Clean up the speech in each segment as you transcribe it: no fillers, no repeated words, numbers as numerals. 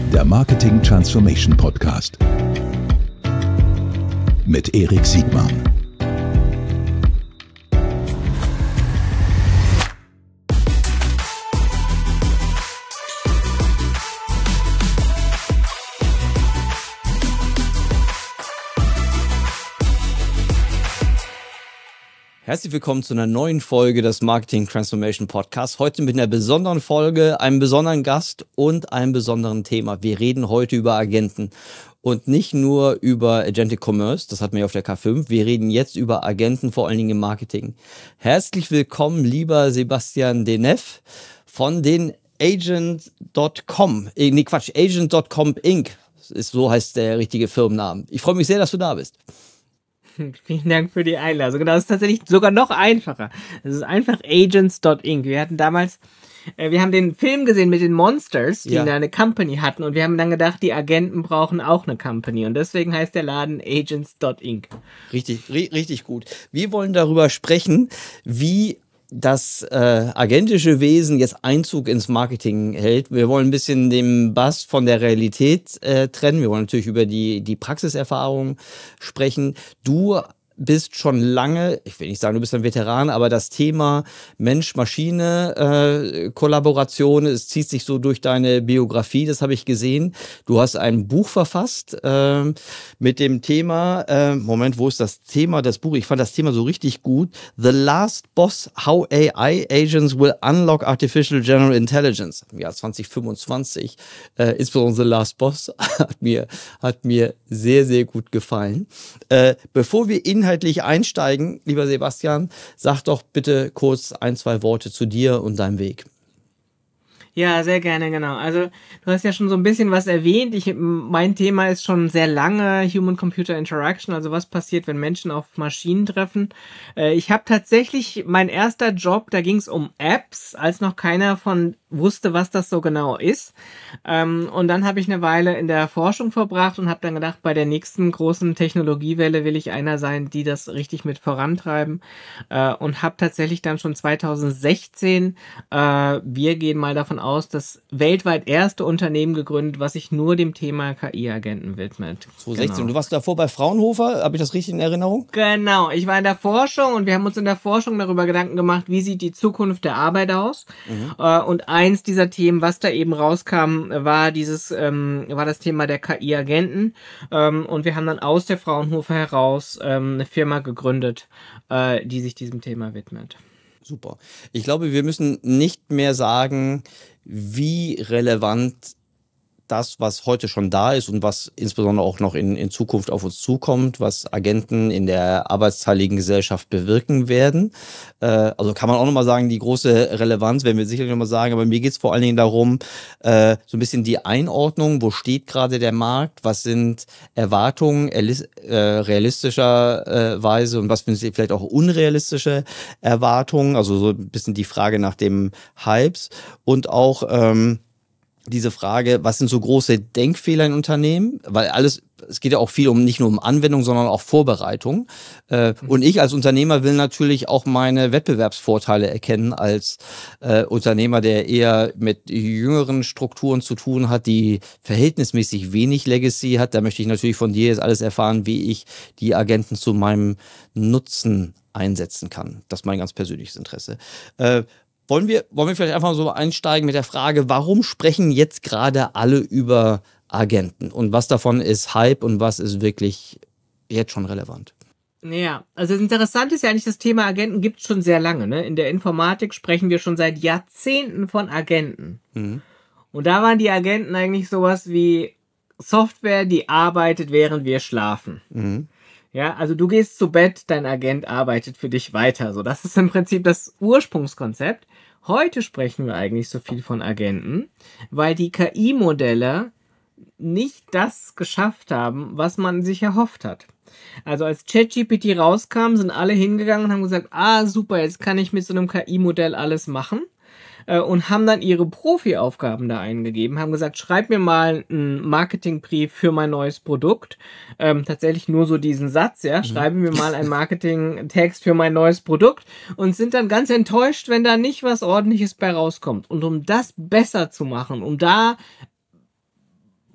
der Marketing Transformation Podcast mit Erik Siegmann. Herzlich willkommen zu einer neuen Folge des Marketing Transformation Podcasts. Heute mit einer besonderen Folge, einem besonderen Gast und einem besonderen Thema. Wir reden heute über Agenten und nicht nur über Agentic Commerce, das hatten wir auf der K5. Wir reden jetzt über Agenten, vor allen Dingen im Marketing. Herzlich willkommen, lieber Sebastian Denef von den Agent.com. Agent.com Inc. So heißt der richtige Firmenname. Ich freue mich sehr, dass du da bist. Vielen Dank für die Einladung. Genau, das ist tatsächlich sogar noch einfacher. Es ist einfach Agents.inc. Wir hatten damals, wir haben den Film gesehen mit den Monsters, die da eine Company hatten, und wir haben dann gedacht, die Agenten brauchen auch eine Company, und deswegen heißt der Laden Agents.inc. Richtig gut. Wir wollen darüber sprechen, wie das agentische Wesen jetzt Einzug ins Marketing hält. Wir wollen ein bisschen den Buzz von der Realität trennen. Wir wollen natürlich über die Praxiserfahrung sprechen. Du bist schon lange, ich will nicht sagen, du bist ein Veteran, aber das Thema Mensch-Maschine-Kollaboration, es zieht sich so durch deine Biografie, das habe ich gesehen. Du hast ein Buch verfasst mit dem Thema, wo ist das Thema des Buches? Ich fand das Thema so richtig gut. The Last Boss, How AI Agents Will Unlock Artificial General Intelligence. Im Jahr 2025, insbesondere The Last Boss, hat mir sehr, sehr gut gefallen. Bevor wir inhaltlich einsteigen, lieber Sebastian, sag doch bitte kurz ein, zwei Worte zu dir und deinem Weg. Ja, sehr gerne, genau. Also du hast ja schon so ein bisschen was erwähnt. Mein Thema ist schon sehr lange Human-Computer Interaction, also was passiert, wenn Menschen auf Maschinen treffen. Ich habe tatsächlich, mein erster Job, da ging es um Apps, als noch keiner von wusste, was das so genau ist. Und dann habe ich eine Weile in der Forschung verbracht und habe dann gedacht, bei der nächsten großen Technologiewelle will ich einer sein, die das richtig mit vorantreiben. Und habe tatsächlich dann schon 2016, wir gehen mal davon aus, das weltweit erste Unternehmen gegründet, was sich nur dem Thema KI-Agenten widmet. 2016. Genau. Du warst davor bei Fraunhofer, habe ich das richtig in Erinnerung? Genau, ich war in der Forschung und wir haben uns in der Forschung darüber Gedanken gemacht, wie sieht die Zukunft der Arbeit aus. Und eins dieser Themen, was da eben rauskam, war das Thema der KI-Agenten. Und wir haben dann aus der Fraunhofer heraus eine Firma gegründet, die sich diesem Thema widmet. Super. Ich glaube, wir müssen nicht mehr sagen, wie relevant das, was heute schon da ist und was insbesondere auch noch in Zukunft auf uns zukommt, was Agenten in der arbeitsteiligen Gesellschaft bewirken werden. Also kann man auch nochmal sagen, die große Relevanz werden wir sicherlich nochmal sagen, aber mir geht es vor allen Dingen darum, so ein bisschen die Einordnung, wo steht gerade der Markt, was sind Erwartungen realistischerweise und was sind vielleicht auch unrealistische Erwartungen, also so ein bisschen die Frage nach dem Hypes und auch diese Frage, was sind so große Denkfehler in Unternehmen? Weil es geht ja auch viel nicht nur um Anwendung, sondern auch Vorbereitung. Und ich als Unternehmer will natürlich auch meine Wettbewerbsvorteile erkennen als Unternehmer, der eher mit jüngeren Strukturen zu tun hat, die verhältnismäßig wenig Legacy hat. Da möchte ich natürlich von dir jetzt alles erfahren, wie ich die Agenten zu meinem Nutzen einsetzen kann. Das ist mein ganz persönliches Interesse. Wollen wir vielleicht einfach so einsteigen mit der Frage, warum sprechen jetzt gerade alle über Agenten? Und was davon ist Hype und was ist wirklich jetzt schon relevant? Ja, also das Interessante ist ja eigentlich, das Thema Agenten gibt es schon sehr lange. Ne? In der Informatik sprechen wir schon seit Jahrzehnten von Agenten. Und da waren die Agenten eigentlich sowas wie Software, die arbeitet, während wir schlafen. Ja, also du gehst zu Bett, dein Agent arbeitet für dich weiter. So, das ist im Prinzip das Ursprungskonzept. Heute sprechen wir eigentlich so viel von Agenten, weil die KI-Modelle nicht das geschafft haben, was man sich erhofft hat. Also als ChatGPT rauskam, sind alle hingegangen und haben gesagt, super, jetzt kann ich mit so einem KI-Modell alles machen. Und haben dann ihre Profi-Aufgaben da eingegeben, haben gesagt, schreib mir mal einen Marketingbrief für mein neues Produkt. Tatsächlich nur so diesen Satz, ja, schreiben mir mal einen Marketingtext für mein neues Produkt und sind dann ganz enttäuscht, wenn da nicht was Ordentliches bei rauskommt. Und um das besser zu machen, um da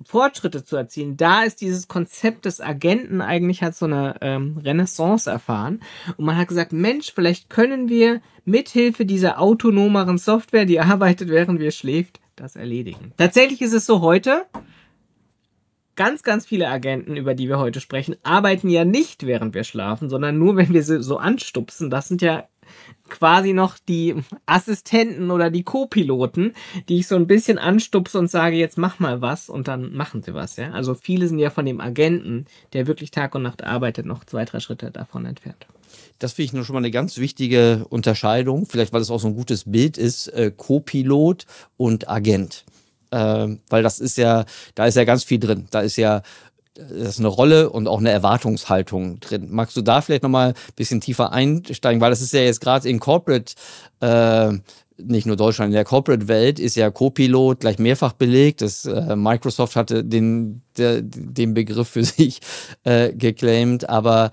Fortschritte zu erzielen, da ist dieses Konzept des Agenten eigentlich hat so eine Renaissance erfahren. Und man hat gesagt, Mensch, vielleicht können wir mithilfe dieser autonomeren Software, die arbeitet, während wir schläft, das erledigen. Tatsächlich ist es so heute, ganz, ganz viele Agenten, über die wir heute sprechen, arbeiten ja nicht, während wir schlafen, sondern nur, wenn wir sie so anstupsen. Das sind ja quasi noch die Assistenten oder die Co-Piloten, die ich so ein bisschen anstupse und sage, jetzt mach mal was und dann machen sie was. Ja? Also viele sind ja von dem Agenten, der wirklich Tag und Nacht arbeitet, noch 2, 3 Schritte davon entfernt. Das finde ich nur schon mal eine ganz wichtige Unterscheidung, vielleicht weil es auch so ein gutes Bild ist, Co-Pilot und Agent. Weil das ist ja, da ist ja ganz viel drin. Das ist eine Rolle und auch eine Erwartungshaltung drin. Magst du da vielleicht nochmal ein bisschen tiefer einsteigen? Weil das ist ja jetzt gerade in Corporate, nicht nur Deutschland, in der Corporate-Welt ist ja Co-Pilot gleich mehrfach belegt. Microsoft hatte den Begriff für sich geclaimed, aber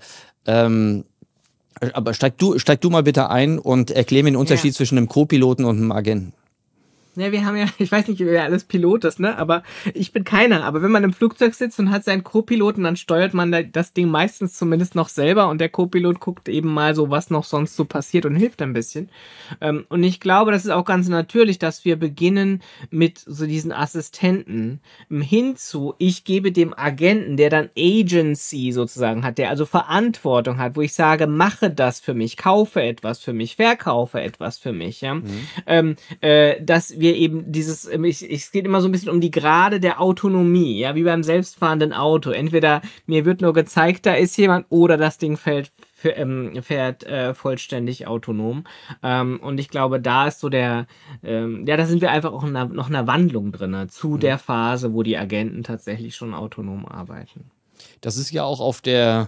steig du mal bitte ein und erklär mir den Unterschied zwischen einem Co-Piloten und einem Agenten. Ja, wir haben ja, ich weiß nicht, wer alles Pilot ist, ne? Aber ich bin keiner. Aber wenn man im Flugzeug sitzt und hat seinen Co-Piloten, dann steuert man das Ding meistens zumindest noch selber und der Co-Pilot guckt eben mal so, was noch sonst so passiert und hilft ein bisschen. Und ich glaube, das ist auch ganz natürlich, dass wir beginnen mit so diesen Assistenten hinzu, ich gebe dem Agenten, der dann Agency sozusagen hat, der also Verantwortung hat, wo ich sage, mache das für mich, kaufe etwas für mich, verkaufe etwas für mich, ja. Dass wir eben es geht immer so ein bisschen um die Grade der Autonomie, ja, wie beim selbstfahrenden Auto. Entweder mir wird nur gezeigt, da ist jemand, oder das Ding fährt vollständig autonom. Und ich glaube, da ist so da sind wir einfach auch noch in einer Wandlung drin, zu der Phase, wo die Agenten tatsächlich schon autonom arbeiten. Das ist ja auch auf der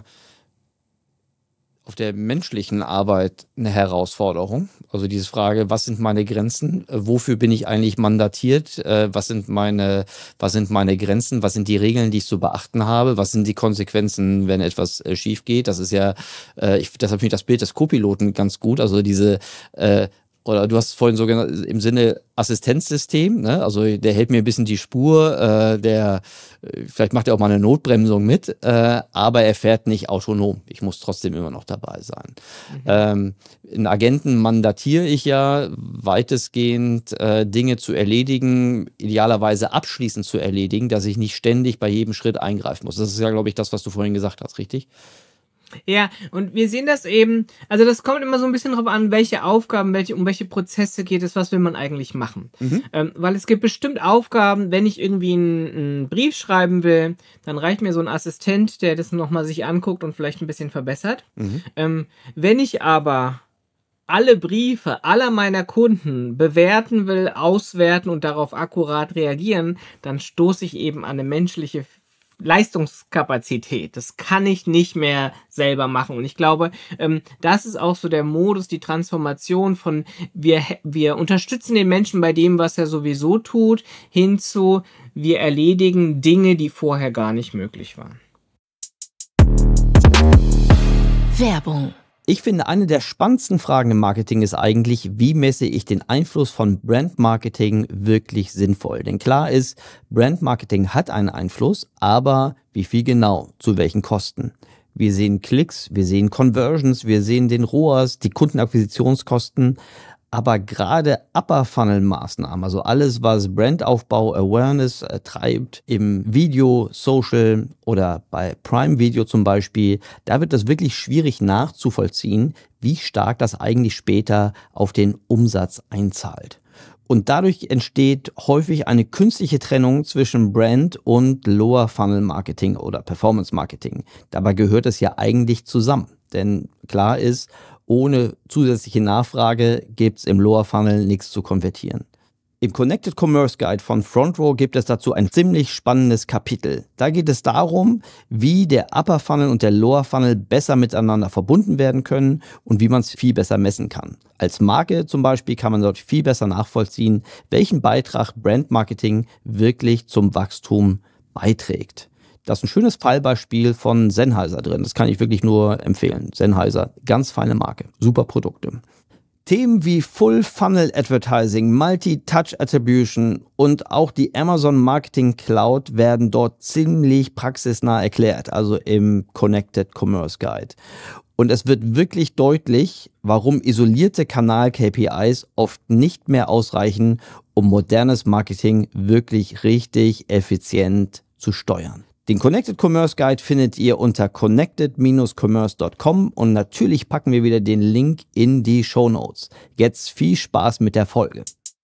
menschlichen Arbeit eine Herausforderung. Also diese Frage, was sind meine Grenzen? Wofür bin ich eigentlich mandatiert? Was sind meine Grenzen? Was sind die Regeln, die ich zu beachten habe? Was sind die Konsequenzen, wenn etwas schief geht? Das ist ja, deshalb finde ich das Bild des Co-Piloten ganz gut. Also oder du hast es vorhin so genannt, im Sinne Assistenzsystem, ne? Also der hält mir ein bisschen die Spur, vielleicht macht er auch mal eine Notbremsung mit, aber er fährt nicht autonom. Ich muss trotzdem immer noch dabei sein. Einen Agenten mandatiere ich ja weitestgehend Dinge zu erledigen, idealerweise abschließend zu erledigen, dass ich nicht ständig bei jedem Schritt eingreifen muss. Das ist ja, glaube ich, das, was du vorhin gesagt hast, richtig? Ja, und wir sehen das eben, also das kommt immer so ein bisschen drauf an, welche Aufgaben, um welche Prozesse geht es, was will man eigentlich machen. Weil es gibt bestimmt Aufgaben, wenn ich irgendwie einen Brief schreiben will, dann reicht mir so ein Assistent, der das nochmal sich anguckt und vielleicht ein bisschen verbessert. Wenn ich aber alle Briefe aller meiner Kunden bewerten will, auswerten und darauf akkurat reagieren, dann stoße ich eben an eine menschliche Leistungskapazität. Das kann ich nicht mehr selber machen. Und ich glaube, das ist auch so der Modus, die Transformation von wir unterstützen den Menschen bei dem, was er sowieso tut, hinzu wir erledigen Dinge, die vorher gar nicht möglich waren. Werbung. Ich finde, eine der spannendsten Fragen im Marketing ist eigentlich, wie messe ich den Einfluss von Brandmarketing wirklich sinnvoll? Denn klar ist, Brandmarketing hat einen Einfluss, aber wie viel genau? Zu welchen Kosten? Wir sehen Klicks, wir sehen Conversions, wir sehen den ROAS, die Kundenakquisitionskosten. Aber gerade Upper-Funnel-Maßnahmen, also alles, was Brandaufbau, Awareness treibt, im Video, Social oder bei Prime Video zum Beispiel, da wird das wirklich schwierig nachzuvollziehen, wie stark das eigentlich später auf den Umsatz einzahlt. Und dadurch entsteht häufig eine künstliche Trennung zwischen Brand und Lower-Funnel-Marketing oder Performance-Marketing. Dabei gehört es ja eigentlich zusammen, denn klar ist, ohne zusätzliche Nachfrage gibt es im Lower Funnel nichts zu konvertieren. Im Connected Commerce Guide von FrontRow gibt es dazu ein ziemlich spannendes Kapitel. Da geht es darum, wie der Upper Funnel und der Lower Funnel besser miteinander verbunden werden können und wie man es viel besser messen kann. Als Marke zum Beispiel kann man dort viel besser nachvollziehen, welchen Beitrag Brandmarketing wirklich zum Wachstum beiträgt. Da ist ein schönes Fallbeispiel von Sennheiser drin. Das kann ich wirklich nur empfehlen. Sennheiser, ganz feine Marke, super Produkte. Themen wie Full Funnel Advertising, Multi-Touch Attribution und auch die Amazon Marketing Cloud werden dort ziemlich praxisnah erklärt, also im Connected Commerce Guide. Und es wird wirklich deutlich, warum isolierte Kanal-KPIs oft nicht mehr ausreichen, um modernes Marketing wirklich richtig effizient zu steuern. Den Connected Commerce Guide findet ihr unter connected-commerce.com und natürlich packen wir wieder den Link in die Shownotes. Jetzt viel Spaß mit der Folge.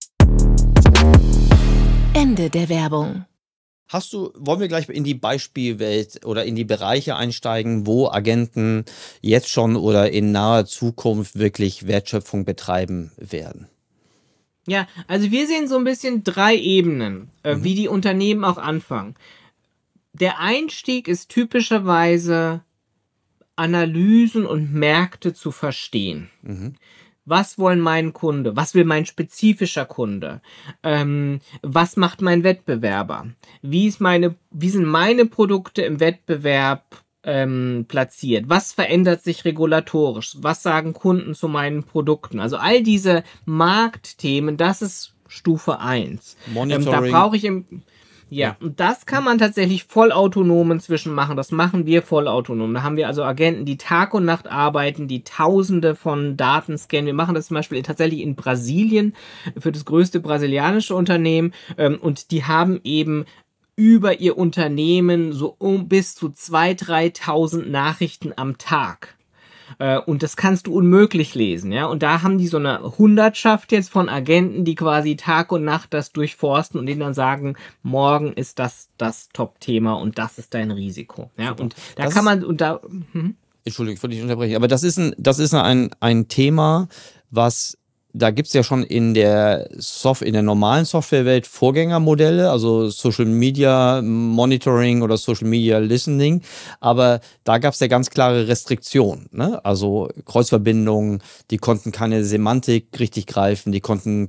Ende der Werbung. Wollen wir gleich in die Beispielwelt oder in die Bereiche einsteigen, wo Agenten jetzt schon oder in naher Zukunft wirklich Wertschöpfung betreiben werden? Ja, also wir sehen so ein bisschen 3 Ebenen, wie die Unternehmen auch anfangen. Der Einstieg ist typischerweise Analysen und Märkte zu verstehen. Was wollen mein Kunde? Was will mein spezifischer Kunde? Was macht mein Wettbewerber? Wie sind meine Produkte im Wettbewerb platziert? Was verändert sich regulatorisch? Was sagen Kunden zu meinen Produkten? Also all diese Marktthemen, das ist Stufe 1. Monitoring. Da brauche ich und das kann man tatsächlich vollautonom inzwischen machen. Das machen wir vollautonom. Da haben wir also Agenten, die Tag und Nacht arbeiten, die Tausende von Daten scannen. Wir machen das zum Beispiel tatsächlich in Brasilien für das größte brasilianische Unternehmen. Und die haben eben über ihr Unternehmen so bis zu 2.000, 3.000 Nachrichten am Tag. Und das kannst du unmöglich lesen, ja. Und da haben die so eine Hundertschaft jetzt von Agenten, die quasi Tag und Nacht das durchforsten und denen dann sagen, morgen ist das Top-Thema und das ist dein Risiko. Ja, Super. und da kann man, Entschuldigung, ich wollte dich unterbrechen, aber das ist ein Thema, was da gibt es ja schon in der normalen Softwarewelt Vorgängermodelle, also Social Media Monitoring oder Social Media Listening, aber da gab es ja ganz klare Restriktionen, ne? Also Kreuzverbindungen, die konnten keine Semantik richtig greifen, die konnten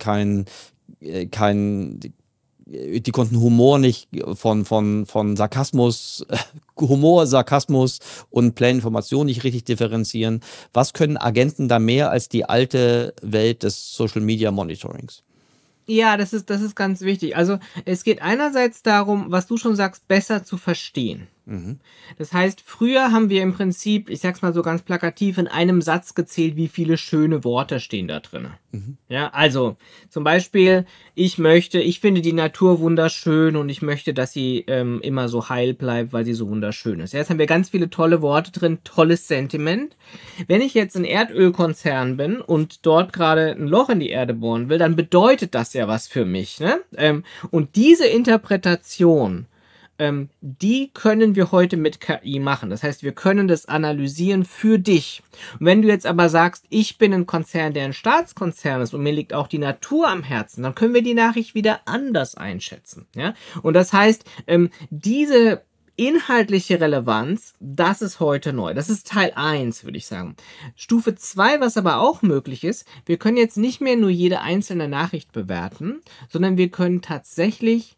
die konnten Humor nicht von Sarkasmus, Humor, Sarkasmus und Pläninformation nicht richtig differenzieren. Was können Agenten da mehr als die alte Welt des Social Media Monitorings? ja, das ist ganz wichtig. Also es geht einerseits darum, was du schon sagst, besser zu verstehen. Das heißt, früher haben wir im Prinzip, ich sag's mal so ganz plakativ, in einem Satz gezählt, wie viele schöne Worte stehen da drin. Ja, also zum Beispiel, ich finde die Natur wunderschön und ich möchte, dass sie immer so heil bleibt, weil sie so wunderschön ist. Ja, jetzt haben wir ganz viele tolle Worte drin, tolles Sentiment. Wenn ich jetzt ein Erdölkonzern bin und dort gerade ein Loch in die Erde bohren will, dann bedeutet das ja was für mich, ne? Und diese Interpretation, die können wir heute mit KI machen. Das heißt, wir können das analysieren für dich. Und wenn du jetzt aber sagst, ich bin ein Konzern, der ein Staatskonzern ist und mir liegt auch die Natur am Herzen, dann können wir die Nachricht wieder anders einschätzen. Ja? Und das heißt, diese inhaltliche Relevanz, das ist heute neu. Das ist Teil 1, würde ich sagen. Stufe 2, was aber auch möglich ist, wir können jetzt nicht mehr nur jede einzelne Nachricht bewerten, sondern wir können tatsächlich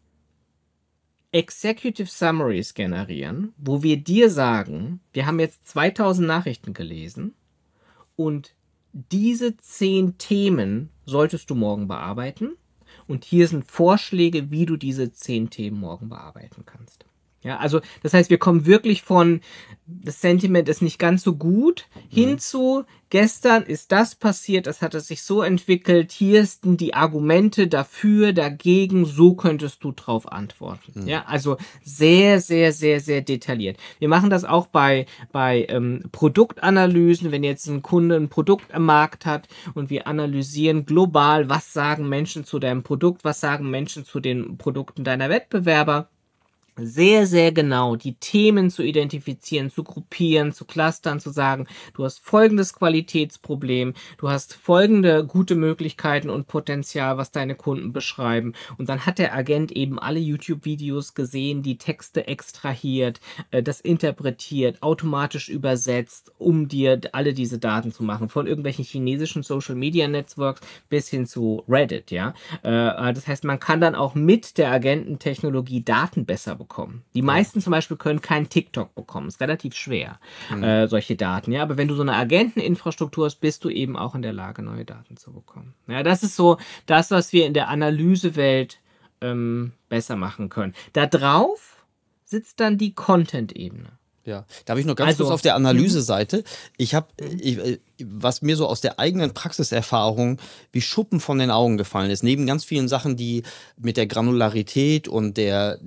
Executive Summaries generieren, wo wir dir sagen, wir haben jetzt 2000 Nachrichten gelesen und diese 10 Themen solltest du morgen bearbeiten und hier sind Vorschläge, wie du diese 10 Themen morgen bearbeiten kannst. Ja, also das heißt, wir kommen wirklich von, das Sentiment ist nicht ganz so gut, hin zu, gestern ist das passiert, das hat es sich so entwickelt, hier sind die Argumente dafür, dagegen, so könntest du drauf antworten. Ja, also sehr, sehr, sehr, sehr detailliert. Wir machen das auch bei Produktanalysen, wenn jetzt ein Kunde ein Produkt am Markt hat und wir analysieren global, was sagen Menschen zu deinem Produkt, was sagen Menschen zu den Produkten deiner Wettbewerber. Sehr, sehr genau die Themen zu identifizieren, zu gruppieren, zu clustern, zu sagen, du hast folgendes Qualitätsproblem, du hast folgende gute Möglichkeiten und Potenzial, was deine Kunden beschreiben. Und dann hat der Agent eben alle YouTube-Videos gesehen, die Texte extrahiert, das interpretiert, automatisch übersetzt, um dir alle diese Daten zu machen. Von irgendwelchen chinesischen Social-Media-Networks bis hin zu Reddit, ja. Das heißt, man kann dann auch mit der Agententechnologie Daten besser bekommen. bekommen. Die meisten zum Beispiel können kein TikTok bekommen. Ist relativ schwer, solche Daten. Ja, aber wenn du so eine Agenteninfrastruktur hast, bist du eben auch in der Lage, neue Daten zu bekommen. Ja, das ist so das, was wir in der Analysewelt besser machen können. Da drauf sitzt dann die Content-Ebene. Ja, darf ich noch ganz kurz auf der Analyseseite? Was mir so aus der eigenen Praxiserfahrung wie Schuppen von den Augen gefallen ist, neben ganz vielen Sachen, die mit der Granularität und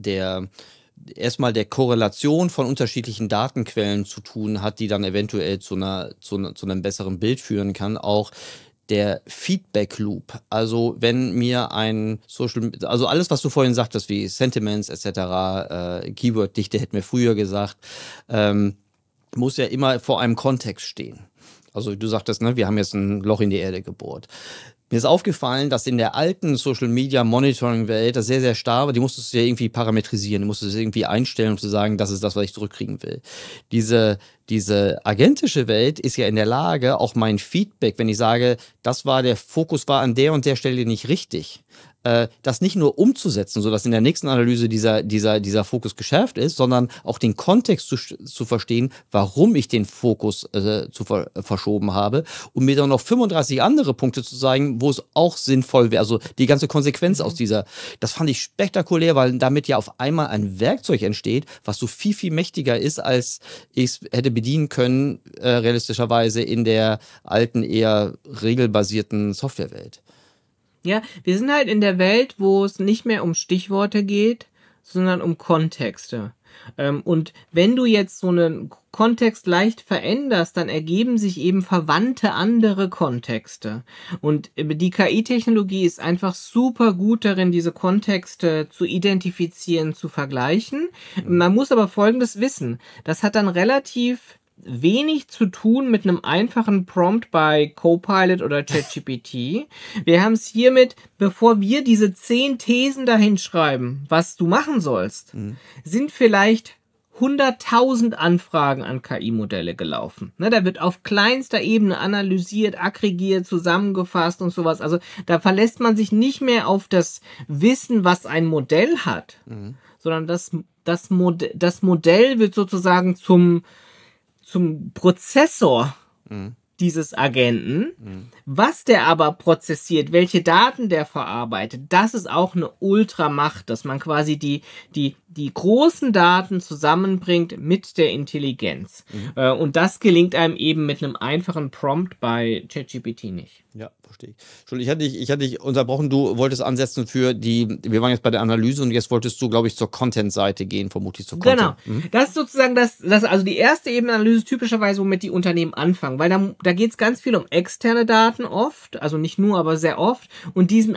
erstmal der Korrelation von unterschiedlichen Datenquellen zu tun hat, die dann eventuell zu einem besseren Bild führen kann, auch der Feedback Loop. Also wenn mir also alles, was du vorhin sagtest, wie Sentiments etc., Keyword-Dichte hätten wir früher gesagt, muss ja immer vor einem Kontext stehen. Also du sagtest, ne, wir haben jetzt ein Loch in die Erde gebohrt. Mir ist aufgefallen, dass in der alten Social-Media-Monitoring-Welt das sehr, sehr starr war. Die musstest du ja irgendwie parametrisieren, die musstest du irgendwie einstellen, um zu sagen, das ist das, was ich zurückkriegen will. Diese agentische Welt ist ja in der Lage, auch mein Feedback, wenn ich sage, der Fokus war an der und der Stelle nicht richtig, das nicht nur umzusetzen, sodass in der nächsten Analyse dieser Fokus geschärft ist, sondern auch den Kontext zu verstehen, warum ich den Fokus verschoben habe, und mir dann noch 35 andere Punkte zu zeigen, wo es auch sinnvoll wäre. Also die ganze Konsequenz aus das fand ich spektakulär, weil damit ja auf einmal ein Werkzeug entsteht, was so viel, viel mächtiger ist, als ich es hätte bedienen können, realistischerweise in der alten, eher regelbasierten Softwarewelt. Ja, wir sind halt in der Welt, wo es nicht mehr um Stichworte geht, sondern um Kontexte. Und wenn du jetzt so einen Kontext leicht veränderst, dann ergeben sich eben verwandte andere Kontexte. Und die KI-Technologie ist einfach super gut darin, diese Kontexte zu identifizieren, zu vergleichen. Man muss aber Folgendes wissen. Das hat dann relativ wenig zu tun mit einem einfachen Prompt bei Copilot oder ChatGPT. Wir haben es hiermit, bevor wir diese 10 Thesen dahin schreiben, was du machen sollst, sind vielleicht 100.000 Anfragen an KI-Modelle gelaufen. Ne, da wird auf kleinster Ebene analysiert, aggregiert, zusammengefasst und sowas. Also da verlässt man sich nicht mehr auf das Wissen, was ein Modell hat, sondern das Modell wird sozusagen zum Prozessor dieses Agenten. Was der aber prozessiert, welche Daten der verarbeitet, das ist auch eine Ultramacht, dass man quasi die großen Daten zusammenbringt mit der Intelligenz. Und das gelingt einem eben mit einem einfachen Prompt bei ChatGPT nicht. Ja, verstehe ich. Entschuldigung, ich hatte dich unterbrochen, du wolltest ansetzen wir waren jetzt bei der Analyse und jetzt wolltest du, glaube ich, zur Content-Seite gehen, vermutlich zur Content. Genau. Das ist sozusagen also die erste Ebene Analyse typischerweise, womit die Unternehmen anfangen, weil da geht es ganz viel um externe Daten oft, also nicht nur, aber sehr oft, und die sind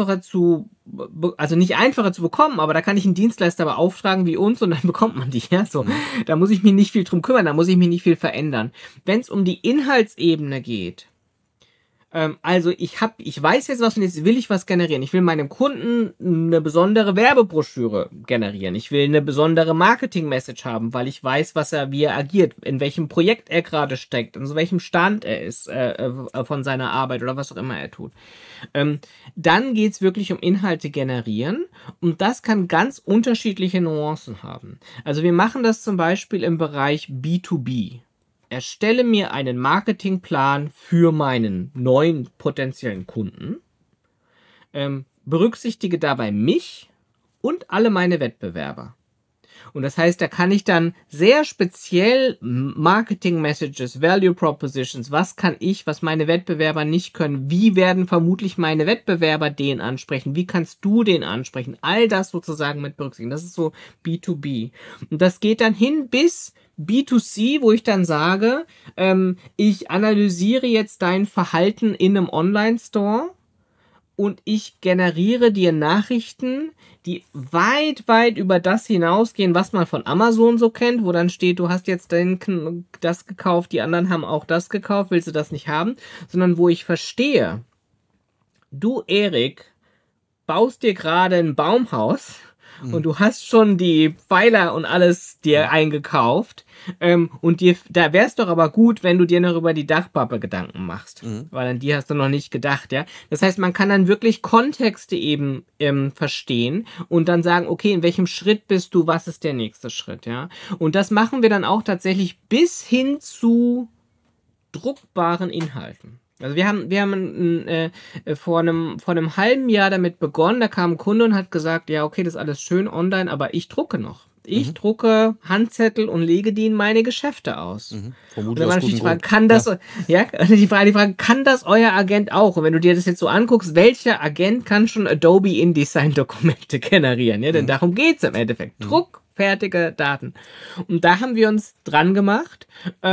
nicht einfacher zu bekommen, aber da kann ich einen Dienstleister beauftragen wie uns und dann bekommt man die, ja, so. Da muss ich mich nicht viel drum kümmern, da muss ich mich nicht viel verändern. Wenn es um die Inhaltsebene geht, also ich weiß jetzt was und jetzt will ich was generieren. Ich will meinem Kunden eine besondere Werbebroschüre generieren. Ich will eine besondere Marketing-Message haben, weil ich weiß, wie er agiert, in welchem Projekt er gerade steckt, in so welchem Stand er ist von seiner Arbeit oder was auch immer er tut. Dann geht's wirklich um Inhalte generieren und das kann ganz unterschiedliche Nuancen haben. Also wir machen das zum Beispiel im Bereich B2B. Erstelle mir einen Marketingplan für meinen neuen potenziellen Kunden, berücksichtige dabei mich und alle meine Wettbewerber. Und das heißt, da kann ich dann sehr speziell Marketing-Messages, Value Propositions, was meine Wettbewerber nicht können, wie werden vermutlich meine Wettbewerber den ansprechen, wie kannst du den ansprechen, all das sozusagen mit berücksichtigen. Das ist so B2B. Und das geht dann hin bis B2C, wo ich dann sage, ich analysiere jetzt dein Verhalten in einem Online-Store und ich generiere dir Nachrichten, die weit, weit über das hinausgehen, was man von Amazon so kennt, wo dann steht, du hast jetzt das gekauft, die anderen haben auch das gekauft, willst du das nicht haben? Sondern wo ich verstehe, du Erik baust dir gerade ein Baumhaus und du hast schon die Pfeiler und alles dir eingekauft und da wäre es doch aber gut, wenn du dir noch über die Dachpappe Gedanken machst, weil an die hast du noch nicht gedacht, ja. Das heißt, man kann dann wirklich Kontexte eben verstehen und dann sagen, okay, in welchem Schritt bist du, was ist der nächste Schritt, ja. Und das machen wir dann auch tatsächlich bis hin zu druckbaren Inhalten. Also wir haben vor einem halben Jahr damit begonnen, da kam ein Kunde und hat gesagt, ja, okay, das ist alles schön online, aber ich drucke noch. Ich drucke Handzettel und lege die in meine Geschäfte aus. Und dann war natürlich die Frage, kann das euer Agent auch? Und wenn du dir das jetzt so anguckst, welcher Agent kann schon Adobe InDesign-Dokumente generieren? Ja, denn darum geht's im Endeffekt. Druck, fertige Daten. Und da haben wir uns dran gemacht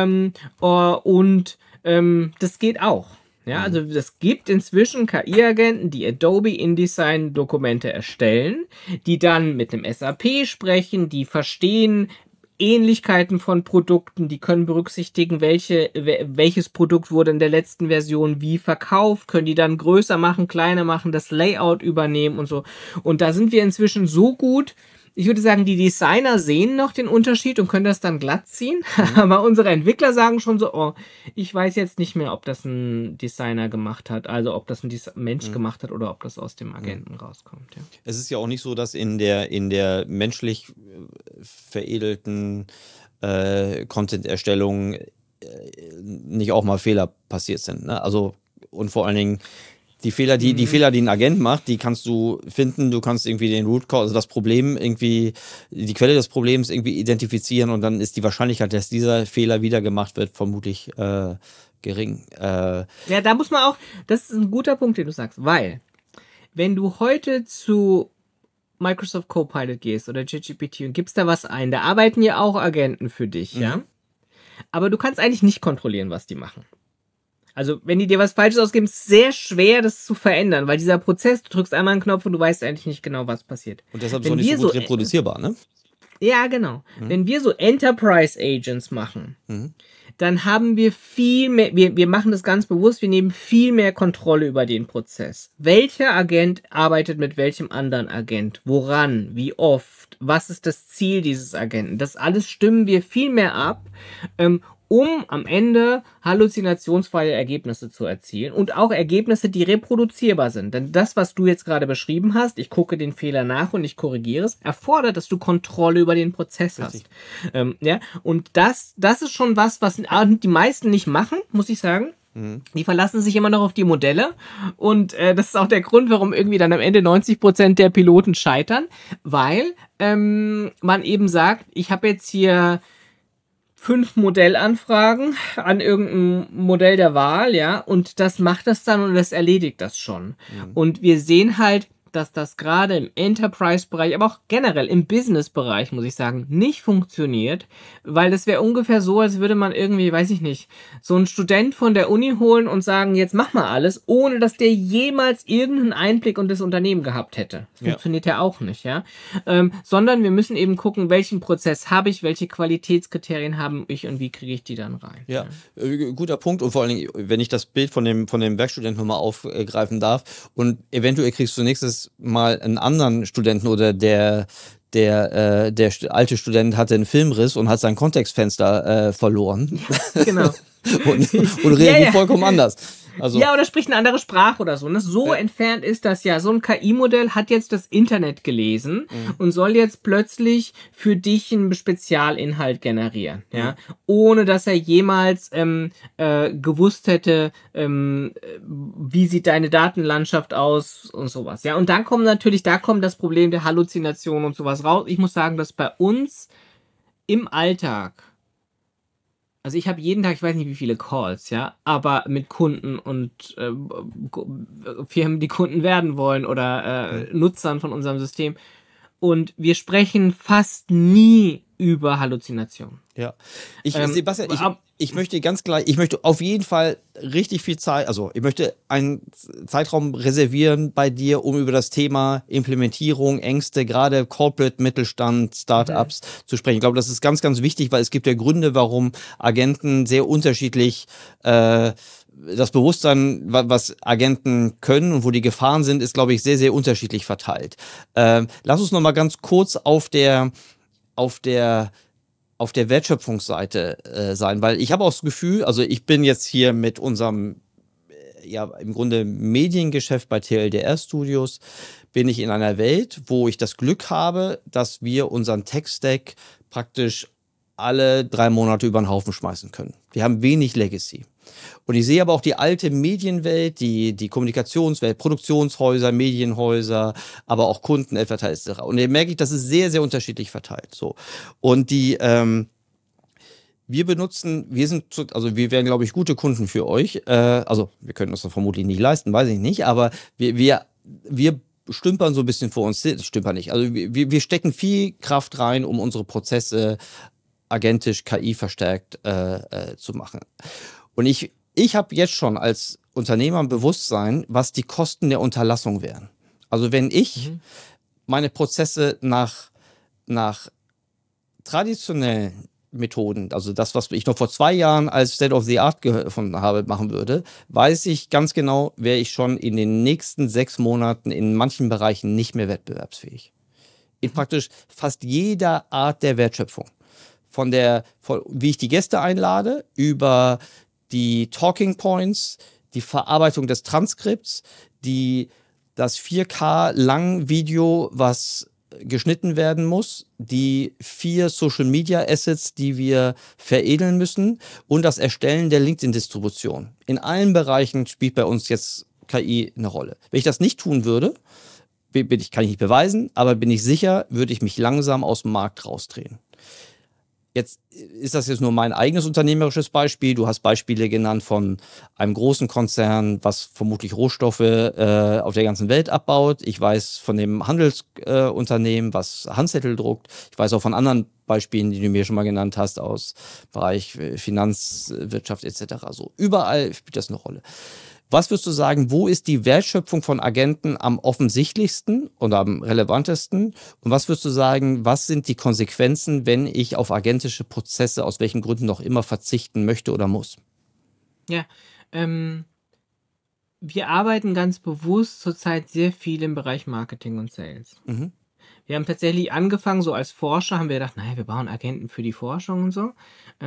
und das geht auch. Ja, also es gibt inzwischen KI-Agenten, die Adobe InDesign-Dokumente erstellen, die dann mit einem SAP sprechen, die verstehen Ähnlichkeiten von Produkten, die können berücksichtigen, welches Produkt wurde in der letzten Version wie verkauft, können die dann größer machen, kleiner machen, das Layout übernehmen und so. Und da sind wir inzwischen so gut. Ich würde sagen, die Designer sehen noch den Unterschied und können das dann glatt ziehen. Aber unsere Entwickler sagen schon so, oh, ich weiß jetzt nicht mehr, ob das ein Designer gemacht hat, also ob das ein Mensch gemacht hat oder ob das aus dem Agenten rauskommt. Ja. Es ist ja auch nicht so, dass in der menschlich veredelten Content-Erstellung nicht auch mal Fehler passiert sind. Ne? Also, und vor allen Dingen die Fehler, die ein Agent macht, die kannst du finden, du kannst irgendwie den Root Cause, also das Problem irgendwie, die Quelle des Problems irgendwie identifizieren und dann ist die Wahrscheinlichkeit, dass dieser Fehler wieder gemacht wird, vermutlich gering. Ja, da muss man auch, das ist ein guter Punkt, den du sagst, weil, wenn du heute zu Microsoft Copilot gehst oder ChatGPT und gibst da was ein, da arbeiten ja auch Agenten für dich, ja? Aber du kannst eigentlich nicht kontrollieren, was die machen. Also, wenn die dir was Falsches ausgeben, ist es sehr schwer, das zu verändern, weil dieser Prozess, du drückst einmal einen Knopf und du weißt eigentlich nicht genau, was passiert. Und deshalb ist es auch nicht so gut reproduzierbar, ne? Ja, genau. Wenn wir so Enterprise Agents machen, dann haben wir viel mehr, wir machen das ganz bewusst, wir nehmen viel mehr Kontrolle über den Prozess. Welcher Agent arbeitet mit welchem anderen Agent? Woran? Wie oft? Was ist das Ziel dieses Agenten? Das alles stimmen wir viel mehr ab, um am Ende halluzinationsfreie Ergebnisse zu erzielen und auch Ergebnisse, die reproduzierbar sind. Denn das, was du jetzt gerade beschrieben hast, ich gucke den Fehler nach und ich korrigiere es, erfordert, dass du Kontrolle über den Prozess hast. Ja, und das ist schon was die meisten nicht machen, muss ich sagen. Die verlassen sich immer noch auf die Modelle und das ist auch der Grund, warum irgendwie dann am Ende 90% der Piloten scheitern, weil man eben sagt, ich habe jetzt hier 5 Modellanfragen an irgendein Modell der Wahl, ja, und das macht das dann und das erledigt das schon. Und wir sehen halt, dass das gerade im Enterprise-Bereich, aber auch generell im Business-Bereich, muss ich sagen, nicht funktioniert, weil das wäre ungefähr so, als würde man irgendwie, weiß ich nicht, so einen Student von der Uni holen und sagen, jetzt mach mal alles, ohne dass der jemals irgendeinen Einblick in das Unternehmen gehabt hätte. Das funktioniert ja auch nicht, ja. Sondern wir müssen eben gucken, welchen Prozess habe ich, welche Qualitätskriterien habe ich und wie kriege ich die dann rein. Ja, guter Punkt und vor allen Dingen, wenn ich das Bild von dem Werkstudenten nochmal aufgreifen darf und eventuell kriegst du nächstes Mal einen anderen Studenten oder der alte Student hatte einen Filmriss und hat sein Kontextfenster verloren. Ja, genau. und reagiert vollkommen anders. Also, ja, oder spricht eine andere Sprache oder so. Ne? So entfernt ist das ja. So ein KI-Modell hat jetzt das Internet gelesen und soll jetzt plötzlich für dich einen Spezialinhalt generieren. Ja? Ohne dass er jemals gewusst hätte, wie sieht deine Datenlandschaft aus und sowas. Ja? Und dann kommt das Problem der Halluzination und sowas raus. Ich muss sagen, dass bei uns im Alltag, also ich habe jeden Tag, ich weiß nicht wie viele Calls, ja, aber mit Kunden und Firmen, die Kunden werden wollen oder Nutzern von unserem System. Und wir sprechen fast nie über Halluzination. Ja. Sebastian, ich möchte ganz klar, ich möchte auf jeden Fall richtig viel Zeit, also ich möchte einen Zeitraum reservieren bei dir, um über das Thema Implementierung, Ängste, gerade Corporate, Mittelstand, Startups zu sprechen. Ich glaube, das ist ganz, ganz wichtig, weil es gibt ja Gründe, warum Agenten sehr unterschiedlich das Bewusstsein, was Agenten können und wo die Gefahren sind, ist, glaube ich, sehr, sehr unterschiedlich verteilt. Lass uns noch mal ganz kurz auf der Wertschöpfungsseite sein, weil ich habe auch das Gefühl, also ich bin jetzt hier mit unserem ja im Grunde Mediengeschäft bei TLDR Studios, bin ich in einer Welt, wo ich das Glück habe, dass wir unseren Tech-Stack praktisch alle 3 Monate über den Haufen schmeißen können. Wir haben wenig Legacy. Und ich sehe aber auch die alte Medienwelt, die Kommunikationswelt, Produktionshäuser, Medienhäuser, aber auch Kunden, etc. Und hier merke ich, das ist sehr, sehr unterschiedlich verteilt. So. Und wir wären, glaube ich, gute Kunden für euch. Also, wir können uns das vermutlich nicht leisten, weiß ich nicht, aber wir stümpern so ein bisschen vor uns, stümpern nicht. Also, wir stecken viel Kraft rein, um unsere Prozesse agentisch, KI verstärkt zu machen. Und ich habe jetzt schon als Unternehmer ein Bewusstsein, was die Kosten der Unterlassung wären. Also wenn ich meine Prozesse nach traditionellen Methoden, also das, was ich noch vor 2 Jahren als State of the Art gefunden habe, machen würde, weiß ich ganz genau, wäre ich schon in den nächsten 6 Monaten in manchen Bereichen nicht mehr wettbewerbsfähig. In praktisch fast jeder Art der Wertschöpfung. Von wie ich die Gäste einlade, über die Talking Points, die Verarbeitung des Transkripts, das 4K Langvideo, was geschnitten werden muss, die 4 Social Media Assets, die wir veredeln müssen und das Erstellen der LinkedIn-Distribution. In allen Bereichen spielt bei uns jetzt KI eine Rolle. Wenn ich das nicht tun würde, kann ich nicht beweisen, aber bin ich sicher, würde ich mich langsam aus dem Markt rausdrehen. Jetzt ist das jetzt nur mein eigenes unternehmerisches Beispiel. Du hast Beispiele genannt von einem großen Konzern, was vermutlich Rohstoffe auf der ganzen Welt abbaut. Ich weiß von dem Handelsunternehmen, was Handzettel druckt. Ich weiß auch von anderen Beispielen, die du mir schon mal genannt hast, aus Bereich Finanzwirtschaft etc. So, überall spielt das eine Rolle. Was würdest du sagen, wo ist die Wertschöpfung von Agenten am offensichtlichsten oder am relevantesten? Und was würdest du sagen, was sind die Konsequenzen, wenn ich auf agentische Prozesse aus welchen Gründen noch immer verzichten möchte oder muss? Ja, wir arbeiten ganz bewusst zurzeit sehr viel im Bereich Marketing und Sales. Wir haben tatsächlich angefangen, so als Forscher haben wir gedacht, naja, wir bauen Agenten für die Forschung und so.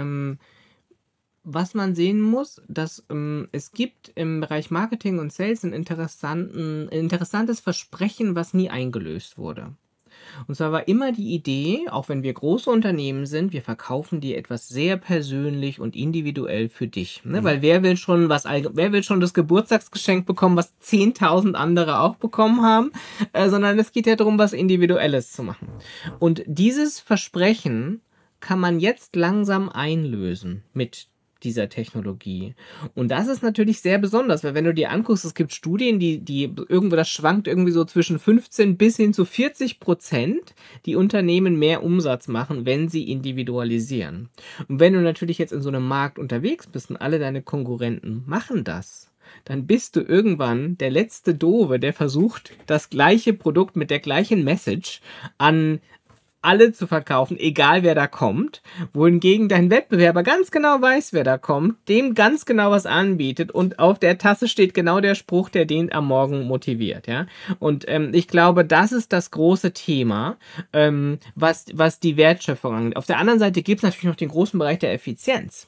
Was man sehen muss, dass es gibt im Bereich Marketing und Sales ein interessantes Versprechen, was nie eingelöst wurde. Und zwar war immer die Idee, auch wenn wir große Unternehmen sind, wir verkaufen dir etwas sehr persönlich und individuell für dich. Ne? Weil wer will schon das Geburtstagsgeschenk bekommen, was 10.000 andere auch bekommen haben, sondern es geht ja darum, was Individuelles zu machen. Und dieses Versprechen kann man jetzt langsam einlösen mit dieser Technologie. Und das ist natürlich sehr besonders, weil wenn du dir anguckst, es gibt Studien, die irgendwo, das schwankt irgendwie so zwischen 15 bis hin zu 40%, die Unternehmen mehr Umsatz machen, wenn sie individualisieren. Und wenn du natürlich jetzt in so einem Markt unterwegs bist und alle deine Konkurrenten machen das, dann bist du irgendwann der letzte Doofe, der versucht, das gleiche Produkt mit der gleichen Message an alle zu verkaufen, egal wer da kommt, wohingegen dein Wettbewerber ganz genau weiß, wer da kommt, dem ganz genau was anbietet und auf der Tasse steht genau der Spruch, der den am Morgen motiviert, ja. Und ich glaube, das ist das große Thema, was die Wertschöpfung angeht. Auf der anderen Seite gibt es natürlich noch den großen Bereich der Effizienz.